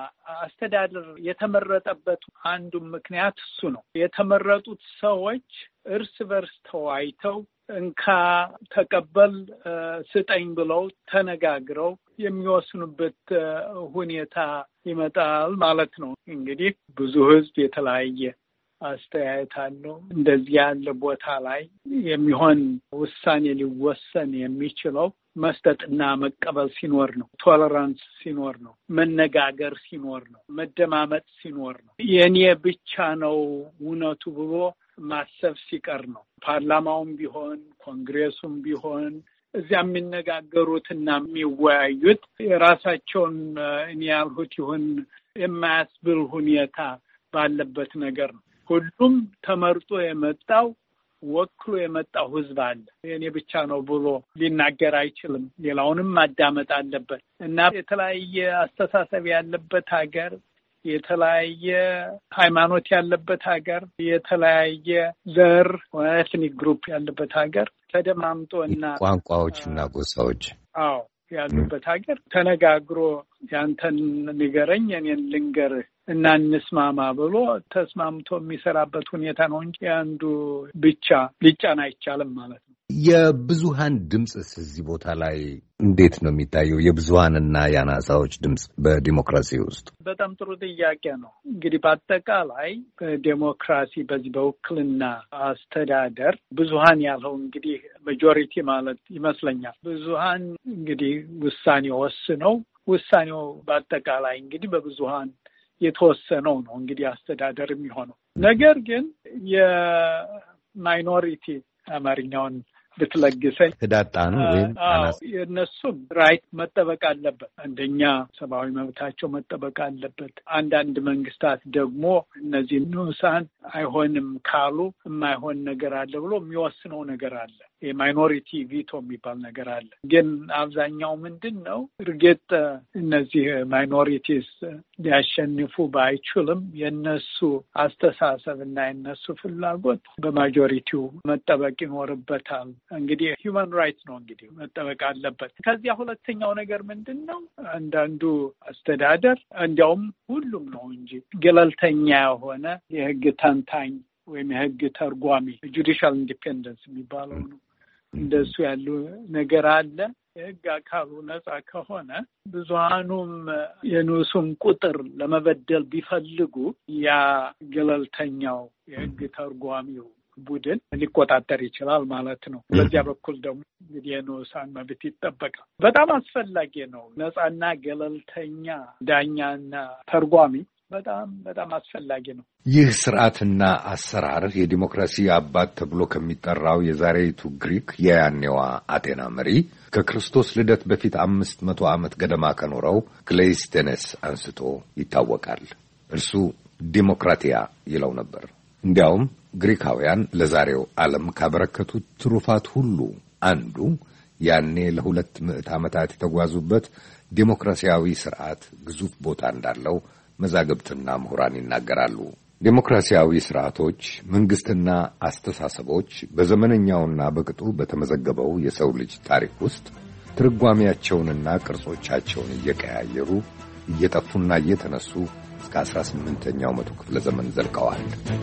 አስተዳደር የተመረጠበት አንዱ ምክንያት እሱ ነው። የተመረጡት ሰዎች እርስ በርስ ተወያይተው እንካ ተቀበል ስጠኝ ብለው ተነጋግረው የሚወስኑበት ሁኔታ ይመጣል ማለት ነው። እንግዲህ ብዙ ህዝብ የተለያየ አስተያየት አለው። እንደዚህ ያለ ቦታ ላይ የሚሆን ውሳኔ ሊወሰን የሚችለው መስጠትና መቀበል ሲኖር ነው። ቶለራንስ ሲኖር ነው። መነጋገር ሲኖር ነው። መደማመጥ ሲኖር ነው። የኔ ብቻ ነው እውነቱ ብሎ ማሰብ ሲቀር ነው። ፓርላማውም ቢሆን ኮንግሬሱም ቢሆን እዚያ የሚነጋገሩትና የሚወያዩት የራሳቸውን እኔ ያልሁት ይሁን የማያስብል ሁኔታ ባለበት ነገር ነው። ሁሉም ተመርጦ የመጣው ወክሎ የመጣው ህዝብ አለ። የኔ ብቻ ነው ብሎ ሊናገር አይችልም። ሌላውንም ማዳመጥ አለበት እና የተለያየ አስተሳሰብ ያለበት ሀገር፣ የተለያየ ሃይማኖት ያለበት ሀገር፣ የተለያየ ዘር ኤትኒክ ግሩፕ ያለበት ሀገር ተደማምጦና ቋንቋዎችና ጎሳዎች አዎ ያሉበት ሀገር ተነጋግሮ ያንተን ንገረኝ እኔን ልንገርህ እና እንስማማ ብሎ ተስማምቶ የሚሰራበት ሁኔታ ነው እንጂ አንዱ ብቻ ሊጫን አይቻልም ማለት ነው። የብዙሃን ድምጽስ እዚህ ቦታ ላይ እንዴት ነው የሚታየው? የብዙሃንና የአናሳዎች ድምጽ በዲሞክራሲ ውስጥ በጣም ጥሩ ጥያቄ ነው። እንግዲህ በአጠቃላይ በዲሞክራሲ በዚህ በውክልና አስተዳደር ብዙሃን ያለው እንግዲህ ማጆሪቲ ማለት ይመስለኛል። ብዙሃን እንግዲህ ውሳኔ ወስነው ውሳኔው በአጠቃላይ እንግዲህ በብዙሃን የተወሰነው ነው እንግዲህ አስተዳደር የሚሆነው። ነገር ግን የማይኖሪቲ አማርኛውን ብትለግሰኝ ህዳጣኑ ወይም የእነሱም ራይት መጠበቅ አለበት። አንደኛ ሰብአዊ መብታቸው መጠበቅ አለበት። አንዳንድ መንግስታት ደግሞ እነዚህ ንዑሳን አይሆንም ካሉ የማይሆን ነገር አለ ብሎ የሚወስነው ነገር አለ። የማይኖሪቲ ቪቶ የሚባል ነገር አለ። ግን አብዛኛው ምንድን ነው እርግጥ እነዚህ ማይኖሪቲስ ሊያሸንፉ ባይችልም የነሱ አስተሳሰብ እና የነሱ ፍላጎት በማጆሪቲው መጠበቅ ይኖርበታል። እንግዲህ ሂውማን ራይትስ ነው እንግዲህ መጠበቅ አለበት። ከዚያ ሁለተኛው ነገር ምንድን ነው አንዳንዱ አስተዳደር እንዲያውም ሁሉም ነው እንጂ ገለልተኛ የሆነ የህግ ተንታኝ ወይም የህግ ተርጓሚ ጁዲሻል ኢንዲፔንደንስ የሚባለው ነው። እንደሱ ያሉ ነገር አለ። የህግ አካሉ ነጻ ከሆነ ብዙሃኑም የንዑሱም ቁጥር ለመበደል ቢፈልጉ ያ ገለልተኛው የህግ ተርጓሚው ቡድን ሊቆጣጠር ይችላል ማለት ነው። በዚያ በኩል ደግሞ እንግዲህ የንዑሳን መብት ይጠበቃል። በጣም አስፈላጊ ነው። ነጻና ገለልተኛ ዳኛና ተርጓሚ በጣም በጣም አስፈላጊ ነው። ይህ ስርዓትና አሰራር የዲሞክራሲ አባት ተብሎ ከሚጠራው የዛሬይቱ ግሪክ የያኔዋ አቴና መሪ ከክርስቶስ ልደት በፊት አምስት መቶ ዓመት ገደማ ከኖረው ክሌይስቴነስ አንስቶ ይታወቃል። እርሱ ዲሞክራቲያ ይለው ነበር። እንዲያውም ግሪካውያን ለዛሬው ዓለም ካበረከቱት ትሩፋት ሁሉ አንዱ ያኔ ለሁለት ምዕት ዓመታት የተጓዙበት ዲሞክራሲያዊ ስርዓት ግዙፍ ቦታ እንዳለው መዛግብትና ምሁራን ይናገራሉ። ዲሞክራሲያዊ ስርዓቶች፣ መንግስትና አስተሳሰቦች በዘመነኛውና በቅጡ በተመዘገበው የሰው ልጅ ታሪክ ውስጥ ትርጓሜያቸውንና ቅርጾቻቸውን እየቀያየሩ እየጠፉና እየተነሱ እስከ አስራ ስምንተኛው መቶ ክፍለ ዘመን ዘልቀዋል።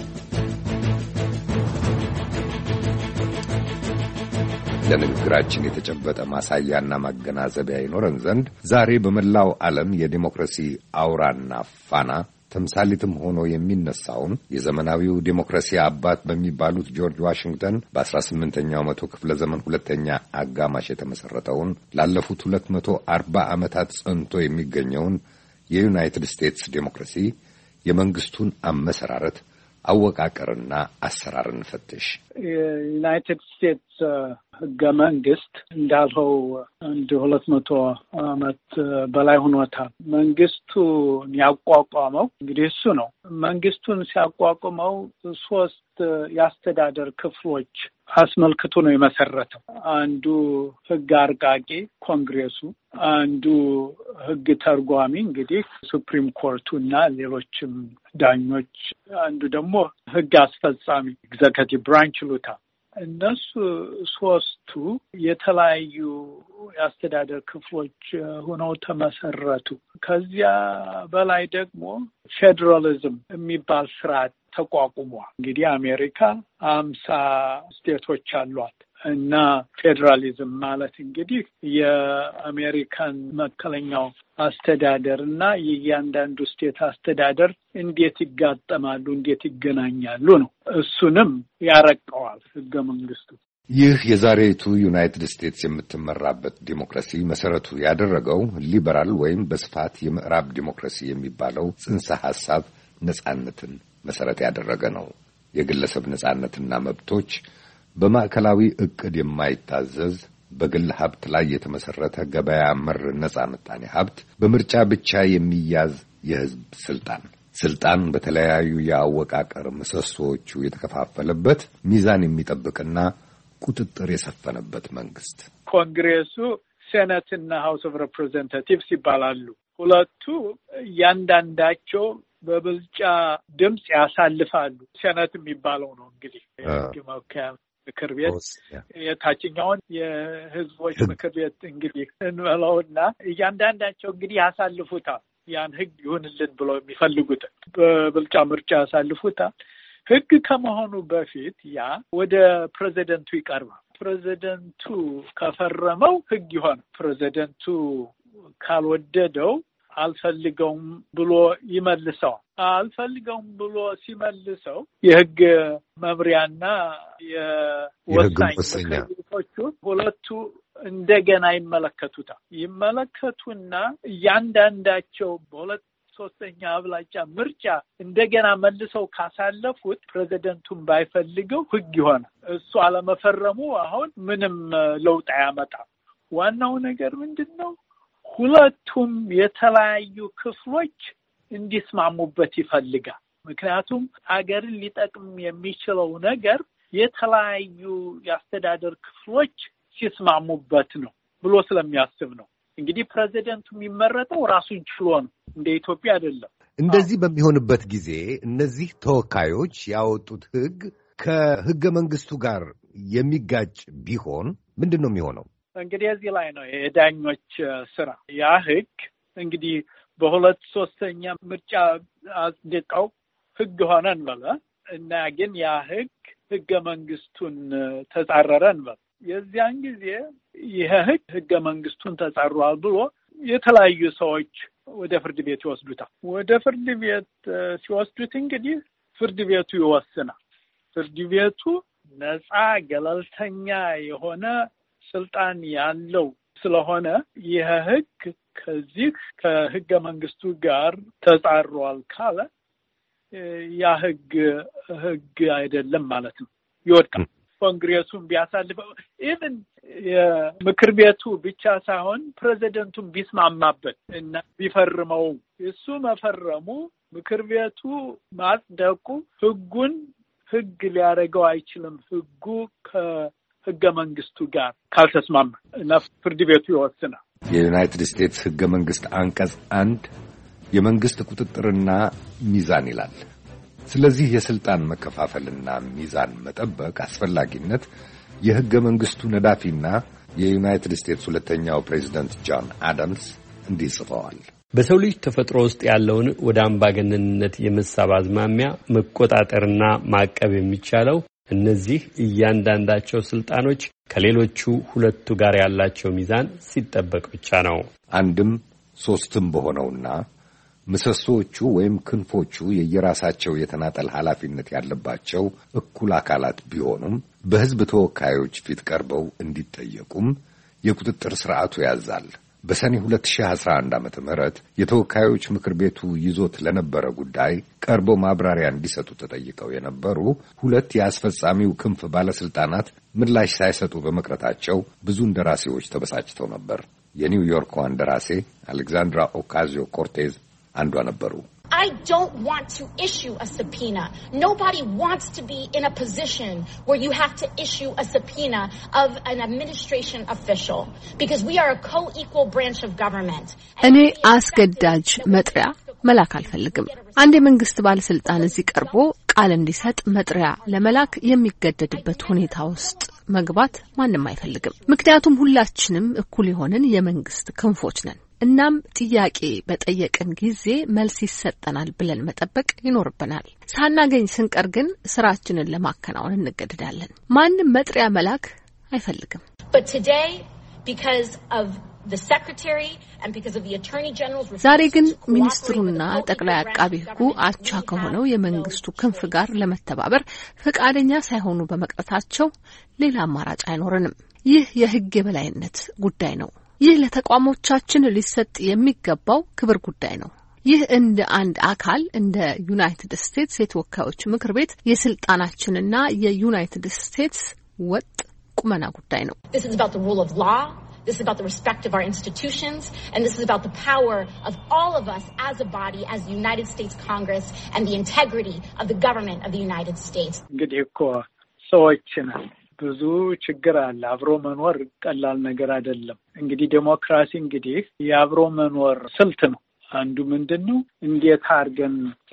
ለንግግራችን የተጨበጠ ማሳያና ማገናዘቢያ ይኖረን ዘንድ ዛሬ በመላው ዓለም የዲሞክራሲ አውራና ፋና ተምሳሌትም ሆኖ የሚነሳውን የዘመናዊው ዲሞክራሲ አባት በሚባሉት ጆርጅ ዋሽንግተን በአስራ ስምንተኛው መቶ ክፍለ ዘመን ሁለተኛ አጋማሽ የተመሰረተውን ላለፉት ሁለት መቶ አርባ ዓመታት ጸንቶ የሚገኘውን የዩናይትድ ስቴትስ ዲሞክራሲ የመንግስቱን አመሰራረት አወቃቀርና አሰራርን ፈትሽ። የዩናይትድ ስቴትስ ህገ መንግስት እንዳልኸው አንድ ሁለት መቶ ዓመት በላይ ሆኖታል። መንግስቱን ያቋቋመው እንግዲህ እሱ ነው። መንግስቱን ሲያቋቁመው ሶስት የአስተዳደር ክፍሎች አስመልክቶ ነው የመሰረተው። አንዱ ህግ አርቃቂ ኮንግሬሱ፣ አንዱ ህግ ተርጓሚ እንግዲህ ሱፕሪም ኮርቱ እና ሌሎችም ዳኞች፣ አንዱ ደግሞ ህግ አስፈጻሚ ኤግዜኪቲቭ ብራንች ሉታ። እነሱ ሶስቱ የተለያዩ የአስተዳደር ክፍሎች ሆነው ተመሰረቱ። ከዚያ በላይ ደግሞ ፌዴራሊዝም የሚባል ስርዓት ተቋቁሟል። እንግዲህ አሜሪካ አምሳ ስቴቶች አሏት እና ፌዴራሊዝም ማለት እንግዲህ የአሜሪካን መከለኛው አስተዳደር እና የእያንዳንዱ ስቴት አስተዳደር እንዴት ይጋጠማሉ፣ እንዴት ይገናኛሉ ነው። እሱንም ያረቀዋል ህገ መንግስቱ። ይህ የዛሬቱ ዩናይትድ ስቴትስ የምትመራበት ዲሞክራሲ መሰረቱ ያደረገው ሊበራል ወይም በስፋት የምዕራብ ዲሞክራሲ የሚባለው ጽንሰ ሐሳብ ነጻነትን መሰረት ያደረገ ነው። የግለሰብ ነጻነትና መብቶች በማዕከላዊ ዕቅድ የማይታዘዝ በግል ሀብት ላይ የተመሰረተ ገበያ መር ነጻ ምጣኔ ሀብት፣ በምርጫ ብቻ የሚያዝ የህዝብ ስልጣን ስልጣን በተለያዩ የአወቃቀር ምሰሶዎቹ የተከፋፈለበት ሚዛን የሚጠብቅና ቁጥጥር የሰፈነበት መንግስት። ኮንግሬሱ ሴኔትና ሃውስ ኦፍ ሬፕሬዘንታቲቭስ ይባላሉ። ሁለቱ እያንዳንዳቸው በብልጫ ድምጽ ያሳልፋሉ። ሴኔት የሚባለው ነው እንግዲህ የዲሞክራሲ ምክር ቤት፣ የታችኛውን የህዝቦች ምክር ቤት እንግዲህ እንበለውና እያንዳንዳቸው እንግዲህ ያሳልፉታል። ያን ህግ ይሁንልን ብለው የሚፈልጉት በብልጫ ምርጫ ያሳልፉታል። ህግ ከመሆኑ በፊት ያ ወደ ፕሬዚደንቱ ይቀርባል። ፕሬዚደንቱ ከፈረመው ህግ ይሆናል። ፕሬዚደንቱ ካልወደደው አልፈልገውም ብሎ ይመልሰዋል። አልፈልገውም ብሎ ሲመልሰው የህግ መምሪያና የወሳኝ ምክሮቹ ሁለቱ እንደገና ይመለከቱታል። ይመለከቱና እያንዳንዳቸው በሁለት ሶስተኛ አብላጫ ምርጫ እንደገና መልሰው ካሳለፉት ፕሬዚደንቱን ባይፈልገው ህግ ይሆናል። እሱ አለመፈረሙ አሁን ምንም ለውጥ አያመጣም። ዋናው ነገር ምንድን ነው? ሁለቱም የተለያዩ ክፍሎች እንዲስማሙበት ይፈልጋል። ምክንያቱም አገርን ሊጠቅም የሚችለው ነገር የተለያዩ የአስተዳደር ክፍሎች ሲስማሙበት ነው ብሎ ስለሚያስብ ነው። እንግዲህ ፕሬዚደንቱ የሚመረጠው ራሱን ችሎ ነው፣ እንደ ኢትዮጵያ አይደለም። እንደዚህ በሚሆንበት ጊዜ እነዚህ ተወካዮች ያወጡት ህግ ከህገ መንግስቱ ጋር የሚጋጭ ቢሆን ምንድን ነው የሚሆነው? እንግዲህ እዚህ ላይ ነው የዳኞች ስራ። ያ ህግ እንግዲህ በሁለት ሶስተኛ ምርጫ አጽድቀው ህግ ሆነ እንበለ እና ግን ያ ህግ ህገ መንግስቱን ተጻረረ እንበል። የዚያን ጊዜ ይሄ ህግ ህገ መንግስቱን ተጻሯል ብሎ የተለያዩ ሰዎች ወደ ፍርድ ቤት ይወስዱታል። ወደ ፍርድ ቤት ሲወስዱት እንግዲህ ፍርድ ቤቱ ይወስናል። ፍርድ ቤቱ ነፃ ገለልተኛ የሆነ ስልጣን ያለው ስለሆነ ይህ ህግ ከዚህ ከህገ መንግስቱ ጋር ተጻሯል ካለ ያ ህግ ህግ አይደለም ማለት ነው፣ ይወድቃል። ኮንግሬሱን ቢያሳልፈው ኢቭን የምክር ቤቱ ብቻ ሳይሆን ፕሬዚደንቱን ቢስማማበት እና ቢፈርመው እሱ መፈረሙ ምክር ቤቱ ማጽደቁ ህጉን ህግ ሊያደርገው አይችልም። ህጉ ከህገ መንግስቱ ጋር ካልተስማማ እና ፍርድ ቤቱ ይወስናል። የዩናይትድ ስቴትስ ህገ መንግስት አንቀጽ አንድ የመንግስት ቁጥጥርና ሚዛን ይላል። ስለዚህ የስልጣን መከፋፈልና ሚዛን መጠበቅ አስፈላጊነት የህገ መንግስቱ ነዳፊና የዩናይትድ ስቴትስ ሁለተኛው ፕሬዝዳንት ጆን አዳምስ እንዲህ ጽፈዋል። በሰው ልጅ ተፈጥሮ ውስጥ ያለውን ወደ አምባገነንነት የመሳብ አዝማሚያ መቆጣጠርና ማቀብ የሚቻለው እነዚህ እያንዳንዳቸው ስልጣኖች ከሌሎቹ ሁለቱ ጋር ያላቸው ሚዛን ሲጠበቅ ብቻ ነው። አንድም ሶስትም በሆነውና ምሰሶቹ ወይም ክንፎቹ የየራሳቸው የተናጠል ኃላፊነት ያለባቸው እኩል አካላት ቢሆኑም በህዝብ ተወካዮች ፊት ቀርበው እንዲጠየቁም የቁጥጥር ስርዓቱ ያዛል። በሰኔ ሁለት ሺህ አስራ አንድ ዓመተ ምህረት የተወካዮች ምክር ቤቱ ይዞት ለነበረ ጉዳይ ቀርበው ማብራሪያ እንዲሰጡ ተጠይቀው የነበሩ ሁለት የአስፈጻሚው ክንፍ ባለስልጣናት ምላሽ ሳይሰጡ በመቅረታቸው ብዙ እንደራሴዎች ተበሳጭተው ነበር። የኒውዮርክ እንደራሴ አሌክዛንድራ ኦካዚዮ-ኮርቴዝ አንዷ ነበሩ። I don't want to issue a subpoena. Nobody wants to be in a position where you have to issue a subpoena of an administration official because we are a co-equal branch of government. እኔ አስገዳጅ መጥሪያ መላክ አልፈልግም። አንድ የመንግስት ባለስልጣን እዚህ ቀርቦ ቃል እንዲሰጥ መጥሪያ ለመላክ የሚገደድበት ሁኔታ ውስጥ መግባት ማንም አይፈልግም። ምክንያቱም ሁላችንም እኩል የሆንን የመንግስት ክንፎች ነን። እናም ጥያቄ በጠየቅን ጊዜ መልስ ይሰጠናል ብለን መጠበቅ ይኖርብናል። ሳናገኝ ስንቀር ግን ስራችንን ለማከናወን እንገደዳለን። ማንም መጥሪያ መላክ አይፈልግም። But today, because of the secretary and because of the attorney general's ዛሬ ግን ሚኒስትሩና ጠቅላይ አቃቢ ሕጉ አቻ ከሆነው የመንግስቱ ክንፍ ጋር ለመተባበር ፈቃደኛ ሳይሆኑ በመቅረታቸው ሌላ አማራጭ አይኖርንም። ይህ የህግ የበላይነት ጉዳይ ነው። ይህ ለተቋሞቻችን ሊሰጥ የሚገባው ክብር ጉዳይ ነው። ይህ እንደ አንድ አካል እንደ ዩናይትድ ስቴትስ የተወካዮች ምክር ቤት የስልጣናችንና የዩናይትድ ስቴትስ ወጥ ቁመና ጉዳይ ነው። This is about the rule of law. This is about the respect of our institutions, and this is about the power of all of us as a body, as the United States Congress, and the integrity of the government of the United States. እንግዲህ እኮ ሰዎች ነን። ብዙ ችግር አለ። አብሮ መኖር ቀላል ነገር አይደለም። እንግዲህ ዴሞክራሲ እንግዲህ የአብሮ መኖር ስልት ነው። አንዱ ምንድነው እንዴት አድርገን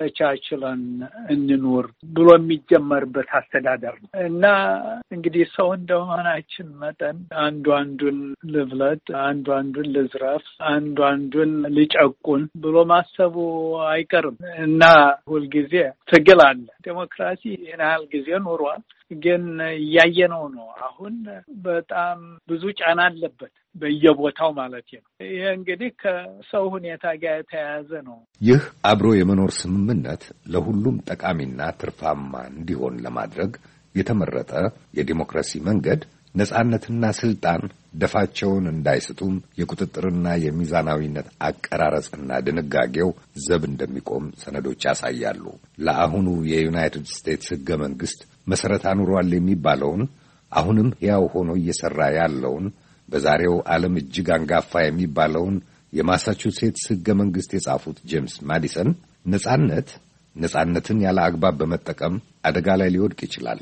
ተቻችለን እንኖር ብሎ የሚጀመርበት አስተዳደር ነው እና እንግዲህ ሰው እንደመሆናችን መጠን አንዱ አንዱን ልብለጥ፣ አንዱ አንዱን ልዝረፍ፣ አንዱ አንዱን ሊጨቁን ብሎ ማሰቡ አይቀርም እና ሁልጊዜ ትግል አለ። ዴሞክራሲ ይህን ያህል ጊዜ ኖሯል፣ ግን እያየነው ነው። አሁን በጣም ብዙ ጫና አለበት በየቦታው ማለት ነው። ይሄ እንግዲህ ከሰው ሁኔታ ጋር የተያያዘ ነው። ይህ አብሮ የመኖር ስምምነት ለሁሉም ጠቃሚና ትርፋማ እንዲሆን ለማድረግ የተመረጠ የዲሞክራሲ መንገድ ነጻነትና ስልጣን ደፋቸውን እንዳይስቱም የቁጥጥርና የሚዛናዊነት አቀራረጽና ድንጋጌው ዘብ እንደሚቆም ሰነዶች ያሳያሉ። ለአሁኑ የዩናይትድ ስቴትስ ሕገ መንግስት መሰረት አኑሯል የሚባለውን አሁንም ሕያው ሆኖ እየሰራ ያለውን በዛሬው ዓለም እጅግ አንጋፋ የሚባለውን የማሳቹሴትስ ሕገ መንግስት የጻፉት ጄምስ ማዲሰን ነጻነት ነጻነትን ያለ አግባብ በመጠቀም አደጋ ላይ ሊወድቅ ይችላል፣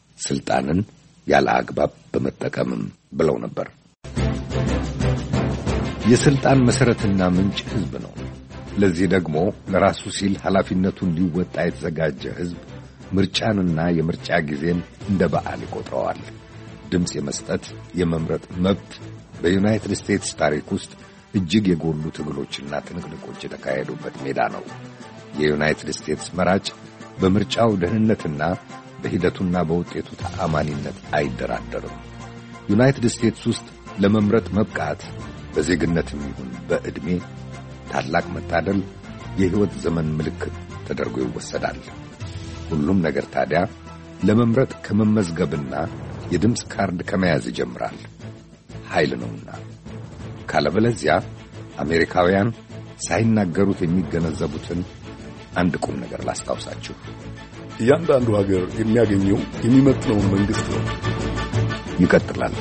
ስልጣንን ያለ አግባብ በመጠቀምም ብለው ነበር። የስልጣን መሰረትና ምንጭ ህዝብ ነው። ለዚህ ደግሞ ለራሱ ሲል ኃላፊነቱን ሊወጣ የተዘጋጀ ህዝብ ምርጫንና የምርጫ ጊዜን እንደ በዓል ይቆጥረዋል። ድምጽ የመስጠት የመምረጥ መብት በዩናይትድ ስቴትስ ታሪክ ውስጥ እጅግ የጎሉ ትግሎችና ትንቅንቆች የተካሄዱበት ሜዳ ነው። የዩናይትድ ስቴትስ መራጭ በምርጫው ደህንነትና በሂደቱና በውጤቱ ተአማኒነት አይደራደርም። ዩናይትድ ስቴትስ ውስጥ ለመምረጥ መብቃት በዜግነትም ይሁን በዕድሜ ታላቅ መታደል፣ የሕይወት ዘመን ምልክት ተደርጎ ይወሰዳል። ሁሉም ነገር ታዲያ ለመምረጥ ከመመዝገብና የድምፅ ካርድ ከመያዝ ይጀምራል። ኃይል ነውና። ካለበለዚያ አሜሪካውያን ሳይናገሩት የሚገነዘቡትን አንድ ቁም ነገር ላስታውሳችሁ። እያንዳንዱ ሀገር የሚያገኘው የሚመጥነውን መንግስት ነው። ይቀጥላል።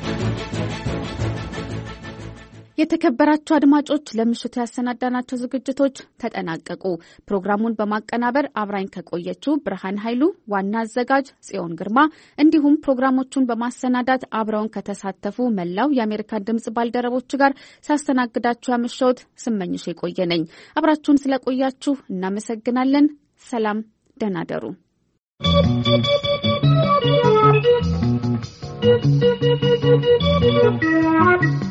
የተከበራችሁ አድማጮች ለምሽቱ ያሰናዳናቸው ዝግጅቶች ተጠናቀቁ። ፕሮግራሙን በማቀናበር አብራኝ ከቆየችው ብርሃን ኃይሉ፣ ዋና አዘጋጅ ጽዮን ግርማ እንዲሁም ፕሮግራሞቹን በማሰናዳት አብረውን ከተሳተፉ መላው የአሜሪካ ድምጽ ባልደረቦች ጋር ሳስተናግዳችሁ ያመሸሁት ስመኝሽ የቆየ ነኝ። አብራችሁን ስለቆያችሁ እናመሰግናለን። ሰላም፣ ደህና ደሩ። Thank you.